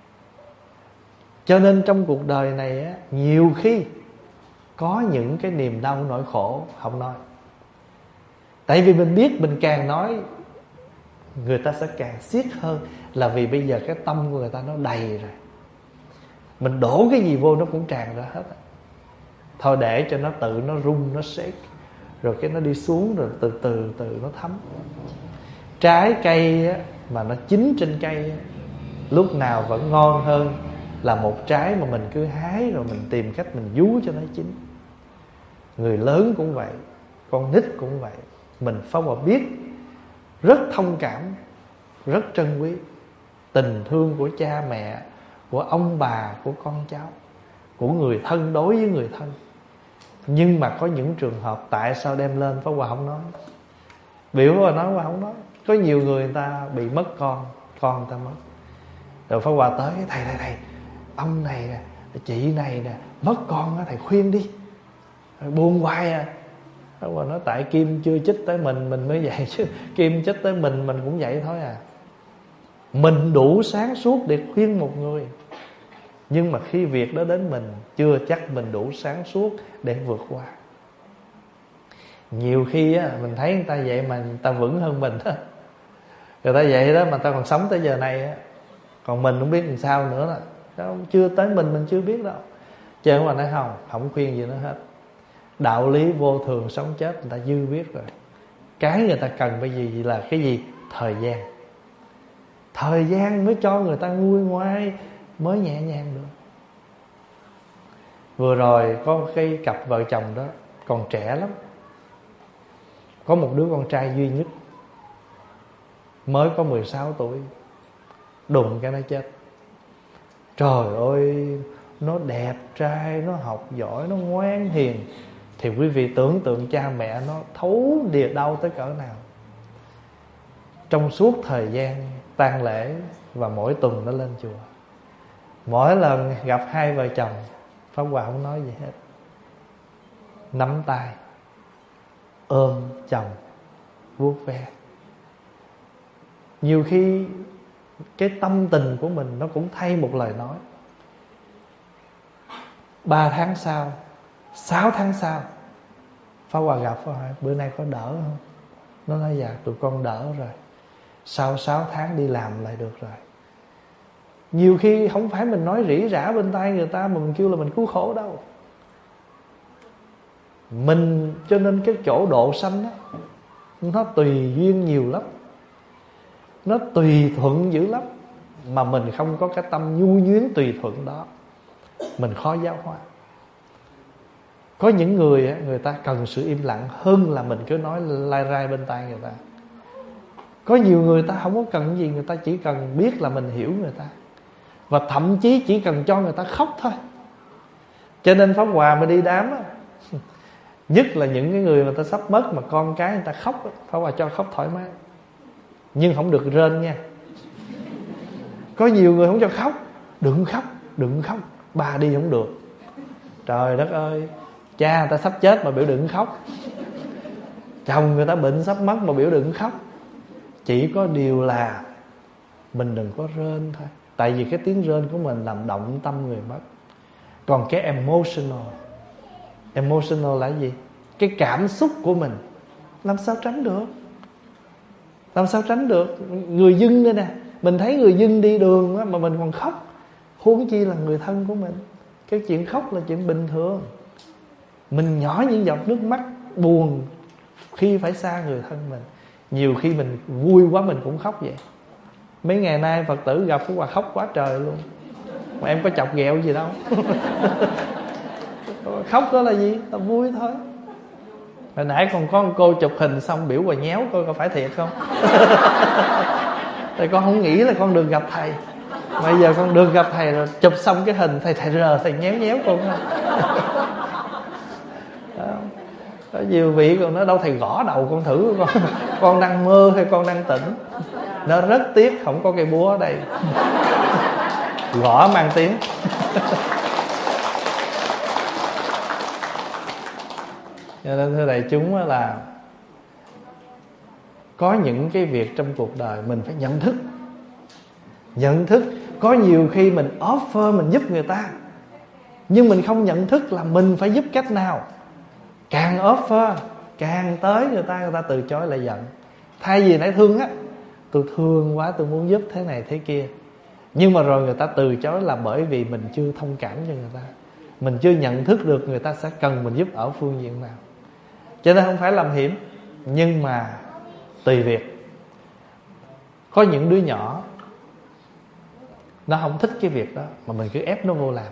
Cho nên trong cuộc đời này á, nhiều khi có những cái niềm đau nỗi khổ không nói. Tại vì mình biết mình càng nói người ta sẽ càng siết hơn. Là vì bây giờ cái tâm của người ta nó đầy rồi, mình đổ cái gì vô nó cũng tràn ra hết. Thôi để cho nó tự nó rung, nó shake, rồi cái nó đi xuống, rồi từ từ từ nó thấm. Trái cây á, mà nó chín trên cây á, lúc nào vẫn ngon hơn là một trái mà mình cứ hái rồi mình tìm cách mình vú cho nó chín. Người lớn cũng vậy, con nít cũng vậy. Mình Pháp Hòa biết, rất thông cảm, rất trân quý tình thương của cha mẹ, của ông bà, của con cháu, của người thân đối với người thân. Nhưng mà có những trường hợp tại sao đem lên Pháp Hòa không nói. Biểu Pháp Hòa nói Hòa không nói. Có nhiều người người ta bị mất con, con người ta mất. Rồi Pháp Hòa tới, thầy thầy thầy, ông này nè, chị này nè, mất con á, thầy khuyên đi. Buồn hoài à. Pháp Hòa nói tại Kim chưa chích tới mình, mình mới vậy chứ. Kim chích tới mình, mình cũng vậy thôi à. Mình đủ sáng suốt để khuyên một người, nhưng mà khi việc đó đến mình, chưa chắc mình đủ sáng suốt để vượt qua. Nhiều khi á, mình thấy người ta vậy mà người ta vững hơn mình đó. Người ta vậy đó mà người ta còn sống tới giờ này á. Còn mình không biết làm sao nữa đó. Chưa tới mình, mình chưa biết đâu. Chứ mà nói không, không khuyên gì nữa hết. Đạo lý vô thường sống chết người ta dư biết rồi. Cái người ta cần bây giờ là cái gì? Thời gian. Thời gian mới cho người ta nguôi ngoai, mới nhẹ nhàng được. Vừa rồi có cái cặp vợ chồng đó, còn trẻ lắm, có một đứa con trai duy nhất, mới có mười sáu tuổi, đùng cái nó chết. Trời ơi, nó đẹp trai, nó học giỏi, nó ngoan hiền, thì quý vị tưởng tượng cha mẹ nó thấu địa đau tới cỡ nào. Trong suốt thời gian tang lễ và mỗi tuần nó lên chùa, mỗi lần gặp hai vợ chồng, Pháp Hòa không nói gì hết, nắm tay, ôm chồng, vuốt ve. Nhiều khi cái tâm tình của mình nó cũng thay một lời nói. Ba tháng sau, sáu tháng sau, Pháp Hòa gặp Pháp Hòa, bữa nay có đỡ không? Nó nói dạ tụi con đỡ rồi. Sau sáu tháng đi làm lại được rồi. Nhiều khi không phải mình nói rỉ rả bên tai người ta mà mình kêu là mình cứu khổ đâu. Mình cho nên cái chỗ độ sanh đó, nó tùy duyên nhiều lắm, nó tùy thuận dữ lắm. Mà mình không có cái tâm nhu nhuyến tùy thuận đó, mình khó giáo hóa. Có những người người ta cần sự im lặng hơn là mình cứ nói lai rai bên tai người ta. Có nhiều người ta không có cần gì, người ta chỉ cần biết là mình hiểu người ta, và thậm chí chỉ cần cho người ta khóc thôi. Cho nên Pháp Hòa mà đi đám á, nhất là những cái người mà ta sắp mất mà con cái người ta khóc á, Pháp Hòa cho khóc thoải mái, nhưng không được rên nha. Có nhiều người không cho khóc. Đừng khóc, đừng khóc, bà đi không được. Trời đất ơi, cha người ta sắp chết mà biểu đừng khóc, chồng người ta bệnh sắp mất mà biểu đừng khóc. Chỉ có điều là mình đừng có rên thôi. Tại vì cái tiếng rên của mình làm động tâm người mất. Còn cái emotional, Emotional là gì? Cái cảm xúc của mình làm sao tránh được? Làm sao tránh được? Người dưng đây nè, mình thấy người dưng đi đường mà mình còn khóc, huống chi là người thân của mình. Cái chuyện khóc là chuyện bình thường. Mình nhỏ những giọt nước mắt buồn khi phải xa người thân mình. Nhiều khi mình vui quá mình cũng khóc vậy. Mấy ngày nay Phật tử gặp Phú Hòa khóc quá trời luôn. Mà em có chọc ghẹo gì đâu. Khóc đó là gì? Là vui thôi. Hồi nãy còn có một cô chụp hình xong biểu Hòa nhéo coi có phải thiệt không. Tại con không nghĩ là con được gặp thầy. Bây giờ con được gặp thầy rồi, chụp xong cái hình thầy thầy rờ thầy nhéo nhéo con không. Có nhiều vị còn nói đâu thầy gõ đầu con thử con, con đang mơ hay con đang tỉnh. Nó rất tiếc không có cây búa ở đây. Gõ mang tiếng. Cho nên thưa đại chúng là có những cái việc trong cuộc đời mình phải nhận thức. Nhận thức. Có nhiều khi mình offer, mình giúp người ta, nhưng mình không nhận thức là mình phải giúp cách nào. Càng offer, càng tới người ta, người ta từ chối lại giận. Thay vì nãy thương á, tôi thương quá, tôi muốn giúp thế này thế kia, nhưng mà rồi người ta từ chối là bởi vì mình chưa thông cảm cho người ta. Mình chưa nhận thức được người ta sẽ cần mình giúp ở phương diện nào. Cho nên không phải làm hiểm, nhưng mà tùy việc. Có những đứa nhỏ nó không thích cái việc đó, mà mình cứ ép nó vô làm.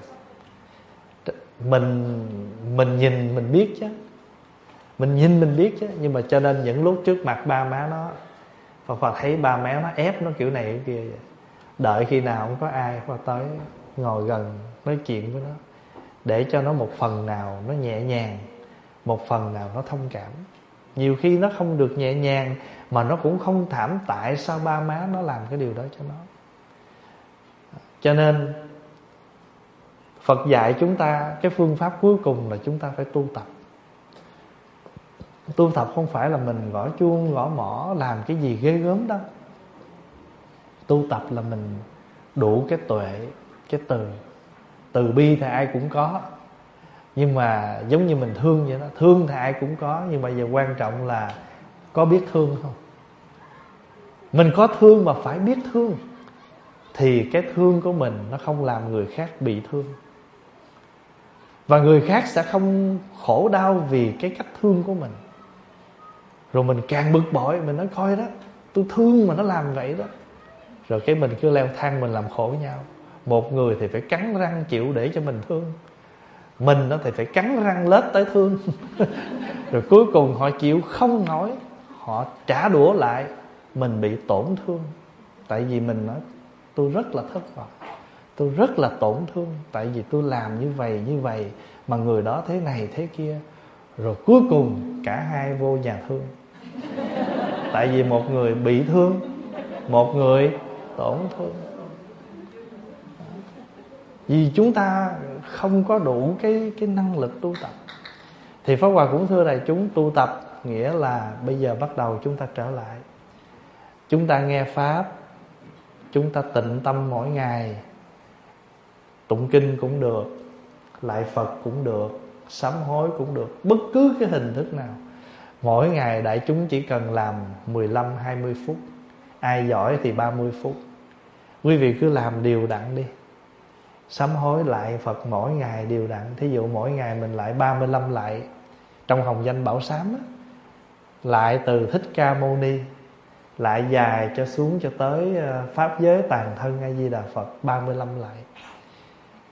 Mình Mình nhìn mình biết chứ. Mình nhìn mình biết chứ. Nhưng mà cho nên những lúc trước mặt ba má nó, Phật Phật thấy ba má nó ép nó kiểu này kiểu kia vậy. Đợi khi nào không có ai Phật tới ngồi gần nói chuyện với nó, để cho nó một phần nào nó nhẹ nhàng, một phần nào nó thông cảm. Nhiều khi nó không được nhẹ nhàng, mà nó cũng không thảm tại sao ba má nó làm cái điều đó cho nó. Cho nên Phật dạy chúng ta cái phương pháp cuối cùng là chúng ta phải tu tập. Tu tập không phải là mình gõ chuông, gõ mõ, làm cái gì ghê gớm đâu. Tu tập là mình đủ cái tuệ, cái từ. Từ bi thì ai cũng có, nhưng mà giống như mình thương vậy đó. Thương thì ai cũng có, nhưng mà giờ quan trọng là có biết thương không. Mình có thương mà phải biết thương, thì cái thương của mình nó không làm người khác bị thương, và người khác sẽ không khổ đau vì cái cách thương của mình. Rồi mình càng bực bội, mình nói coi đó, tôi thương mà nó làm vậy đó. Rồi cái mình cứ leo thang, mình làm khổ nhau. Một người thì phải cắn răng chịu để cho mình thương, mình đó thì phải cắn răng lết tới thương. Rồi cuối cùng họ chịu không nổi, họ trả đũa lại, mình bị tổn thương. Tại vì mình nói tôi rất là thất vọng, tôi rất là tổn thương, tại vì tôi làm như vậy như vậy mà người đó thế này thế kia. Rồi cuối cùng cả hai vô nhà thương. Tại vì một người bị thương, một người tổn thương. Vì chúng ta không có đủ cái, cái năng lực tu tập. Thì Pháp Hòa cũng thưa đại chúng, tu tập nghĩa là bây giờ bắt đầu chúng ta trở lại. Chúng ta nghe Pháp, chúng ta tịnh tâm mỗi ngày. Tụng kinh cũng được, lại Phật cũng được, sám hối cũng được, bất cứ cái hình thức nào. Mỗi ngày đại chúng chỉ cần làm mười lăm hai mươi phút, ai giỏi thì ba mươi phút. Quý vị cứ làm đều đặn đi. Sám hối lại Phật mỗi ngày đều đặn. Thí dụ mỗi ngày mình lại ba mươi lăm lại trong hồng danh bảo sám á, lại từ Thích Ca Mâu Ni, lại dài cho xuống cho tới pháp giới tàn thân A Di Đà Phật ba mươi lăm lại.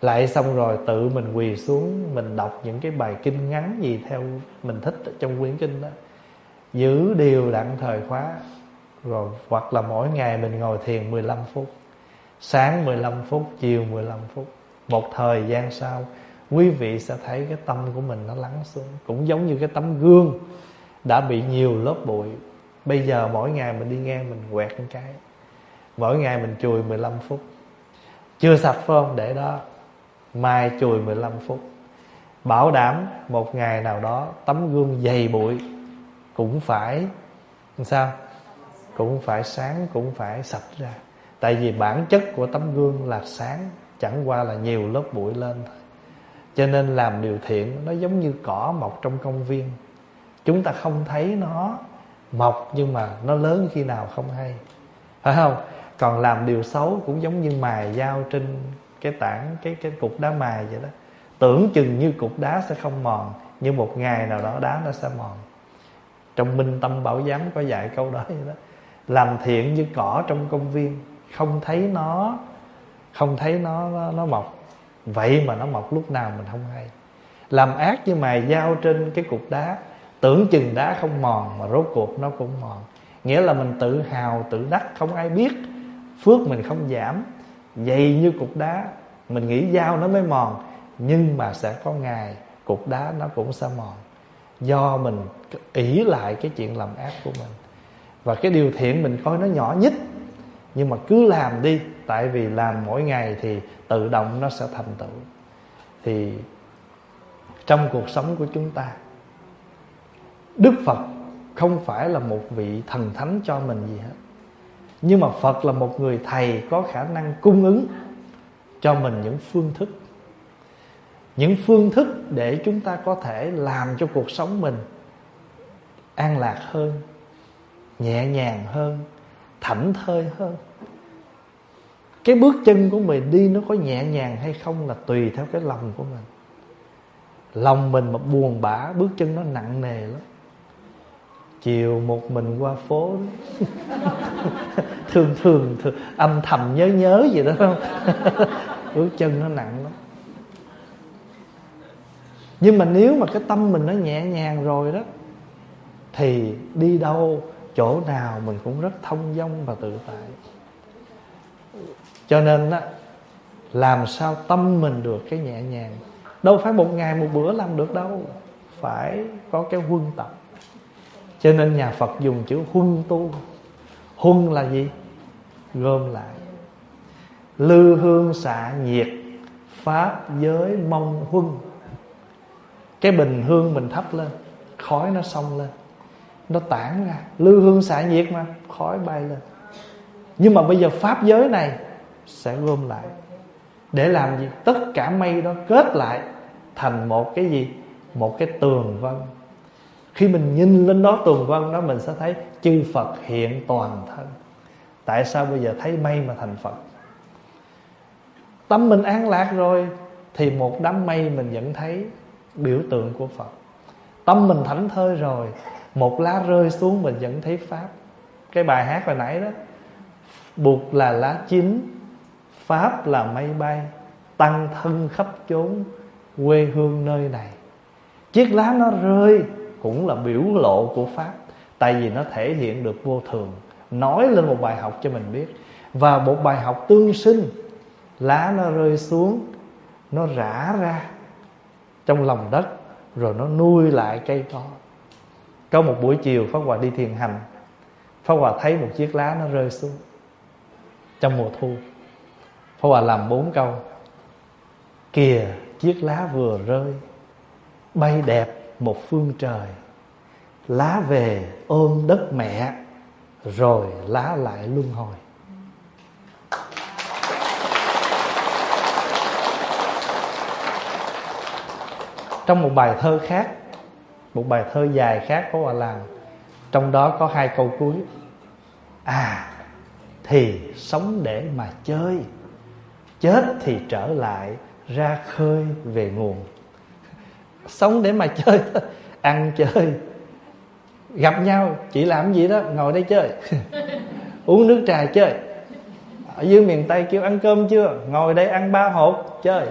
Lại xong rồi tự mình quỳ xuống, mình đọc những cái bài kinh ngắn gì theo mình thích trong quyển kinh đó, giữ đều đặn thời khóa. Rồi hoặc là mỗi ngày mình ngồi thiền mười lăm phút, sáng mười lăm phút, chiều mười lăm phút. Một thời gian sau, quý vị sẽ thấy cái tâm của mình nó lắng xuống. Cũng giống như cái tấm gương đã bị nhiều lớp bụi. Bây giờ mỗi ngày mình đi ngang mình quẹt một cái, mỗi ngày mình chùi mười lăm phút. Chưa sạch phải không? Để đó, mai chùi mười lăm phút. Bảo đảm một ngày nào đó tấm gương dày bụi cũng phải sao? Cũng phải sáng, cũng phải sạch ra. Tại vì bản chất của tấm gương là sáng, chẳng qua là nhiều lớp bụi lên thôi. Cho nên làm điều thiện nó giống như cỏ mọc trong công viên. Chúng ta không thấy nó mọc, nhưng mà nó lớn khi nào không hay, phải không? Còn làm điều xấu cũng giống như mài dao trên cái tảng, cái, cái cục đá mài vậy đó. Tưởng chừng như cục đá sẽ không mòn, nhưng một ngày nào đó đá nó sẽ mòn. Trong Minh Tâm Bảo Giám có dạy câu đó vậy đó. Làm thiện như cỏ trong công viên, không thấy nó Không thấy nó, nó, nó mọc. Vậy mà nó mọc lúc nào mình không hay. Làm ác như mài dao trên cái cục đá, tưởng chừng đá không mòn mà rốt cuộc nó cũng mòn. Nghĩa là mình tự hào, tự đắc, không ai biết. Phước mình không giảm, dày như cục đá. Mình nghĩ dao nó mới mòn, nhưng mà sẽ có ngày cục đá nó cũng sẽ mòn, do mình ỷ lại cái chuyện làm ác của mình. Và cái điều thiện mình coi nó nhỏ nhất, nhưng mà cứ làm đi. Tại vì làm mỗi ngày thì tự động nó sẽ thành tựu. Thì trong cuộc sống của chúng ta, Đức Phật không phải là một vị thần thánh cho mình gì hết, nhưng mà Phật là một người thầy có khả năng cung ứng cho mình những phương thức. Những phương thức để chúng ta có thể làm cho cuộc sống mình an lạc hơn, nhẹ nhàng hơn, thảnh thơi hơn. Cái bước chân của mình đi nó có nhẹ nhàng hay không là tùy theo cái lòng của mình. Lòng mình mà buồn bã, bước chân nó nặng nề lắm. Chiều một mình qua phố thường, thường thường âm thầm nhớ nhớ gì đó không? Bước chân nó nặng lắm. Nhưng mà nếu mà cái tâm mình nó nhẹ nhàng rồi đó, thì đi đâu, chỗ nào mình cũng rất thông dong và tự tại. Cho nên á, làm sao tâm mình được cái nhẹ nhàng. Đâu phải một ngày một bữa làm được đâu, phải có cái huân tập. Cho nên nhà Phật dùng chữ huân tu. Huân là gì? Gom lại. Lư hương xạ nhiệt, pháp giới mong huân. Cái bình hương mình thắp lên, khói nó xông lên, nó tản ra. Lư hương xạ nhiệt mà, khói bay lên. Nhưng mà bây giờ pháp giới này sẽ gom lại. Để làm gì? Tất cả mây đó kết lại thành một cái gì? Một cái tường vân. Khi mình nhìn lên đó, tường vân đó, mình sẽ thấy chư Phật hiện toàn thân. Tại sao bây giờ thấy mây mà thành Phật? Tâm mình an lạc rồi thì một đám mây mình vẫn thấy biểu tượng của Phật. Tâm mình thảnh thơi rồi, một lá rơi xuống mình vẫn thấy Pháp. Cái bài hát hồi nãy đó, Bụt là lá chín, Pháp là mây bay, tăng thân khắp chốn, quê hương nơi này. Chiếc lá nó rơi cũng là biểu lộ của Pháp. Tại vì nó thể hiện được vô thường, nói lên một bài học cho mình biết. Và một bài học tương sinh. Lá nó rơi xuống, nó rã ra trong lòng đất, rồi nó nuôi lại cây to. Có một buổi chiều Pháp Hòa đi thiền hành, Pháp Hòa thấy một chiếc lá nó rơi xuống trong mùa thu. Pháp Hòa làm bốn câu. Kìa chiếc lá vừa rơi, bay đẹp một phương trời. Lá về ôm đất mẹ, rồi lá lại luân hồi. Trong một bài thơ khác, một bài thơ dài khác Pháp Hòa làm, trong đó có hai câu cuối. À, thì sống để mà chơi, chết thì trở lại ra khơi về nguồn. Sống để mà chơi thôi, ăn chơi. Gặp nhau chỉ làm gì đó, ngồi đây chơi uống nước trà chơi. Ở dưới miền Tây kêu ăn cơm chưa, ngồi đây ăn ba hột chơi.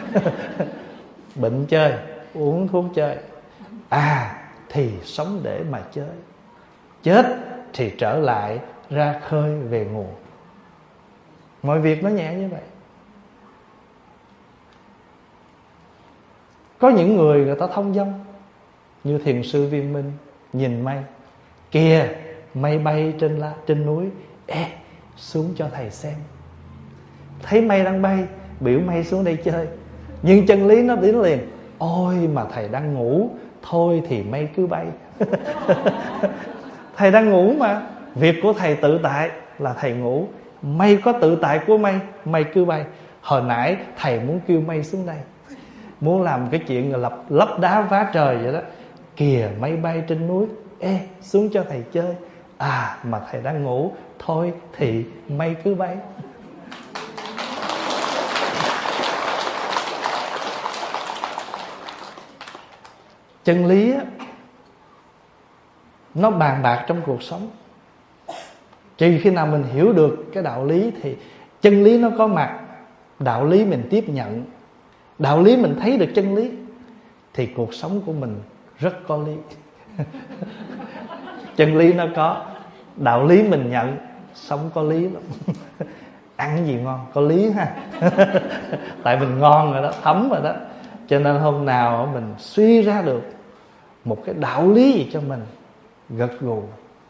Bệnh chơi, uống thuốc chơi. À thì sống để mà chơi, chết thì trở lại ra khơi về nguồn. Mọi việc nó nhẹ như vậy. Có những người người ta thông dong, như thiền sư Viên Minh, nhìn mây, kìa mây bay trên lá, trên núi, ê xuống cho thầy xem. Thấy mây đang bay, biểu mây xuống đây chơi. Nhưng chân lý nó đến liền, ôi mà thầy đang ngủ, thôi thì mây cứ bay. Thầy đang ngủ mà, việc của thầy tự tại là thầy ngủ. Mây có tự tại của mây, mây cứ bay. Hồi nãy thầy muốn kêu mây xuống đây, muốn làm cái chuyện là lấp, lấp đá vá trời vậy đó. Kìa mây bay trên núi, ê xuống cho thầy chơi. À mà thầy đang ngủ, thôi thì mây cứ bay. Chân lý á, nó bàn bạc trong cuộc sống. Chỉ khi nào mình hiểu được cái đạo lý thì chân lý nó có mặt, đạo lý mình tiếp nhận, đạo lý mình thấy được chân lý, thì cuộc sống của mình rất có lý. Chân lý nó có, đạo lý mình nhận, sống có lý lắm. Ăn cái gì ngon, có lý ha. Tại mình ngon rồi đó, thấm rồi đó. Cho nên hôm nào mình suy ra được một cái đạo lý gì cho mình, gật gù.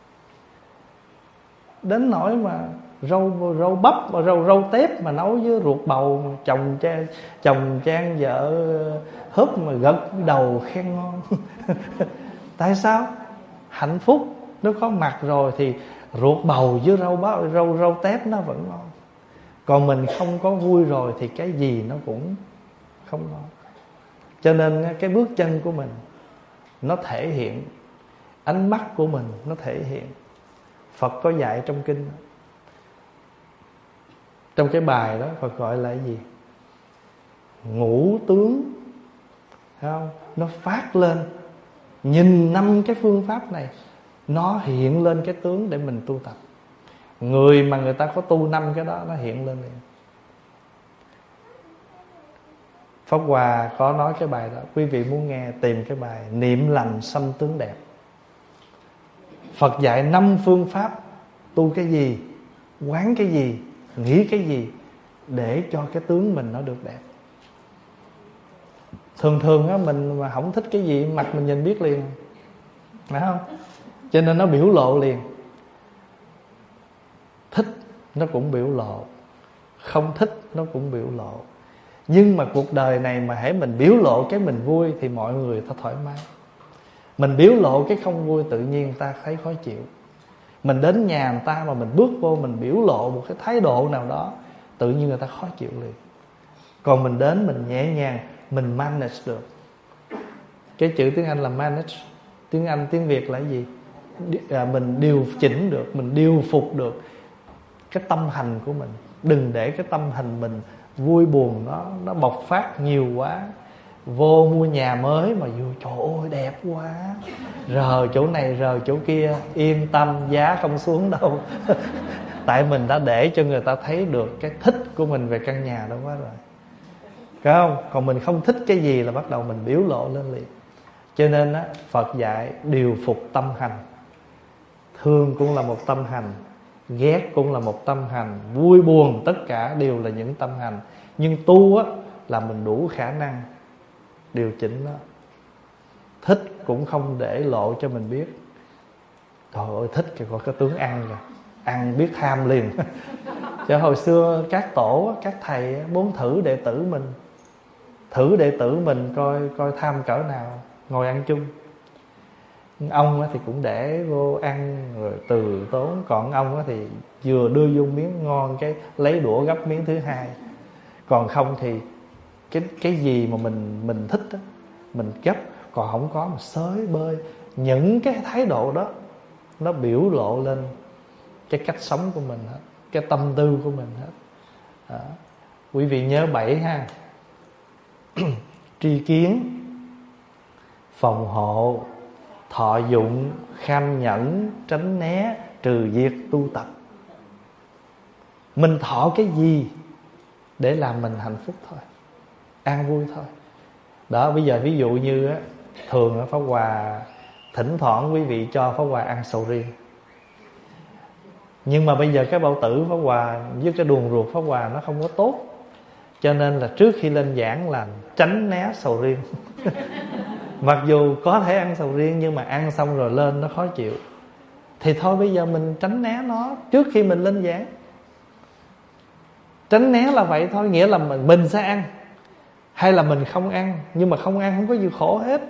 Đến nỗi mà rau rau bắp và rau rau tép mà nấu với ruột bầu, chồng cha chồng trang vợ húp mà gật đầu khen ngon. Tại sao? Hạnh phúc nó có mặt rồi thì ruột bầu với rau bắp, rau rau tép nó vẫn ngon. Còn mình không có vui rồi thì cái gì nó cũng không ngon. Cho nên cái bước chân của mình nó thể hiện, ánh mắt của mình nó thể hiện. Phật có dạy trong kinh, trong cái bài đó Phật gọi là cái gì? Ngũ tướng, thấy không? Nó phát lên. Nhìn năm cái phương pháp này, nó hiện lên cái tướng để mình tu tập. Người mà người ta có tu năm cái đó, nó hiện lên liền. Pháp Hòa có nói cái bài đó, quý vị muốn nghe tìm cái bài Niệm lành sanh tướng đẹp. Phật dạy năm phương pháp tu cái gì, quán cái gì, nghĩ cái gì để cho cái tướng mình nó được đẹp. Thường thường á, mình mà không thích cái gì, mặt mình nhìn biết liền, phải không? Cho nên nó biểu lộ liền. Thích nó cũng biểu lộ, không thích nó cũng biểu lộ. Nhưng mà cuộc đời này mà hễ mình biểu lộ cái mình vui thì mọi người ta thoải mái. Mình biểu lộ cái không vui tự nhiên người ta thấy khó chịu. Mình đến nhà người ta mà mình bước vô mình biểu lộ một cái thái độ nào đó, tự nhiên người ta khó chịu liền. Còn mình đến mình nhẹ nhàng, mình manage được. Cái chữ tiếng Anh là manage, tiếng Anh tiếng Việt là cái gì? À, mình điều chỉnh được, mình điều phục được cái tâm hành của mình. Đừng để cái tâm hành mình vui buồn nó nó bộc phát nhiều quá. Vô mua nhà mới mà vô, trời ơi đẹp quá, rờ chỗ này rờ chỗ kia, yên tâm giá không xuống đâu. Tại mình đã để cho người ta thấy được cái thích của mình về căn nhà đó quá rồi, phải không? Còn mình không thích cái gì là bắt đầu mình biểu lộ lên liền. Cho nên á, Phật dạy điều phục tâm hành. Thương cũng là một tâm hành, ghét cũng là một tâm hành, vui buồn tất cả đều là những tâm hành. Nhưng tu á, là mình đủ khả năng điều chỉnh nó. Thích cũng không để lộ cho mình biết. Trời ơi thích kìa, có cái tướng ăn kìa, ăn biết tham liền. Chứ hồi xưa các tổ, các thầy muốn thử đệ tử mình, thử đệ tử mình coi coi tham cỡ nào, ngồi ăn chung. Ông thì cũng để vô ăn rồi từ tốn. Còn ông thì vừa đưa vô miếng ngon cái lấy đũa gấp miếng thứ hai. Còn không thì cái cái gì mà mình mình thích đó, mình gấp. Còn không có mà xới bơi. Những cái thái độ đó nó biểu lộ lên cái cách sống của mình hết, cái tâm tư của mình hết đó. Quý vị nhớ bảy ha. Tri kiến, phòng hộ, thọ dụng, kham nhẫn, tránh né, trừ diệt, tu tập. Mình thọ cái gì để làm mình hạnh phúc thôi, an vui thôi. Đó, bây giờ ví dụ như á, thường ở Pháp Hòa thỉnh thoảng quý vị cho Pháp Hòa ăn sầu riêng. Nhưng mà bây giờ cái bao tử Pháp Hòa với cái đường ruột Pháp Hòa nó không có tốt, cho nên là trước khi lên giảng là tránh né sầu riêng. Mặc dù có thể ăn sầu riêng, nhưng mà ăn xong rồi lên nó khó chịu, thì thôi bây giờ mình tránh né nó trước khi mình lên giảng. Tránh né là vậy thôi, nghĩa là mình, mình sẽ ăn hay là mình không ăn. Nhưng mà không ăn không có gì khổ hết.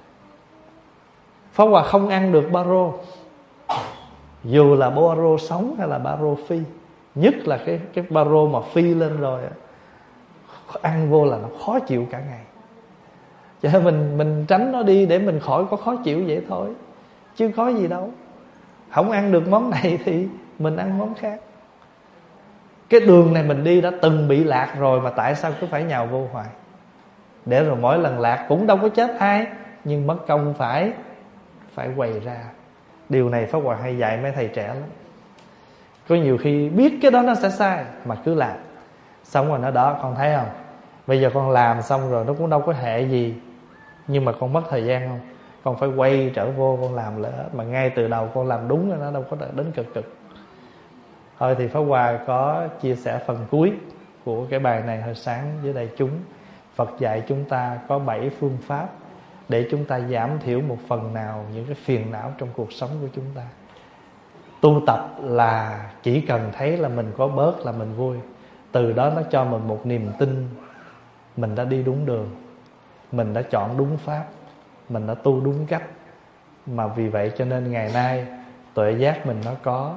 Pháp Hòa không ăn được baro, dù là baro sống hay là baro phi. Nhất là cái, cái baro mà phi lên rồi, ăn vô là nó khó chịu cả ngày. Cho nên mình, mình tránh nó đi để mình khỏi có khó chịu vậy thôi, chứ có gì đâu. Không ăn được món này thì mình ăn món khác. Cái đường này mình đi đã từng bị lạc rồi, mà tại sao cứ phải nhào vô hoài? Để rồi mỗi lần lạc cũng đâu có chết ai, nhưng mất công phải Phải quay ra. Điều này Pháp Hòa hay dạy mấy thầy trẻ lắm. Có nhiều khi biết cái đó nó sẽ sai mà cứ làm. Xong rồi nó đó, con thấy không, bây giờ con làm xong rồi nó cũng đâu có hệ gì, nhưng mà con mất thời gian không? Con phải quay trở vô con làm lại hết. Mà ngay từ đầu con làm đúng rồi, nó đâu có đến cực cực. Thôi thì Pháp Hòa có chia sẻ phần cuối của cái bài này hồi sáng với đại chúng. Phật dạy chúng ta có bảy phương pháp để chúng ta giảm thiểu một phần nào những cái phiền não trong cuộc sống của chúng ta. Tu tập là chỉ cần thấy là mình có bớt là mình vui. Từ đó nó cho mình một niềm tin mình đã đi đúng đường, mình đã chọn đúng pháp, mình đã tu đúng cách. Mà vì vậy cho nên ngày nay tuệ giác mình nó có,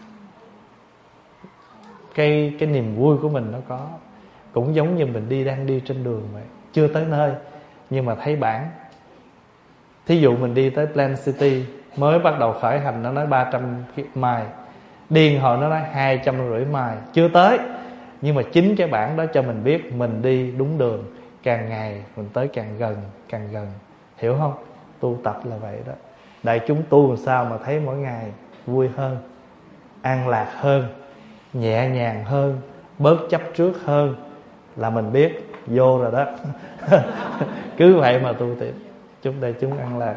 Cái, cái niềm vui của mình nó có. Cũng giống như mình đi đang đi trên đường vậy, chưa tới nơi nhưng mà thấy bản. Thí dụ mình đi tới Plant City, mới bắt đầu khởi hành nó nói ba trăm mile, điên hồi nó nói hai trăm rưỡi mile, chưa tới. Nhưng mà chính cái bản đó cho mình biết mình đi đúng đường. Càng ngày mình tới càng gần, càng gần. Hiểu không? Tu tập là vậy đó. Đại chúng tu làm sao mà thấy mỗi ngày vui hơn, an lạc hơn, nhẹ nhàng hơn, bớt chấp trước hơn, là mình biết vô rồi đó. Cứ vậy mà tu tiếp. Chúc đại chúng an lạc.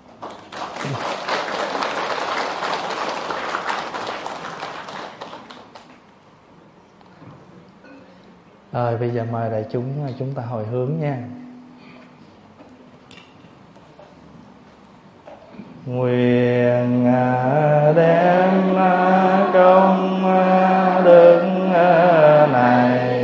Rồi bây giờ mời đại chúng chúng ta hồi hướng nha. Nguyện đem công đức này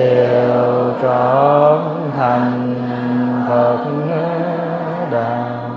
đều trọn thành Phật đạo.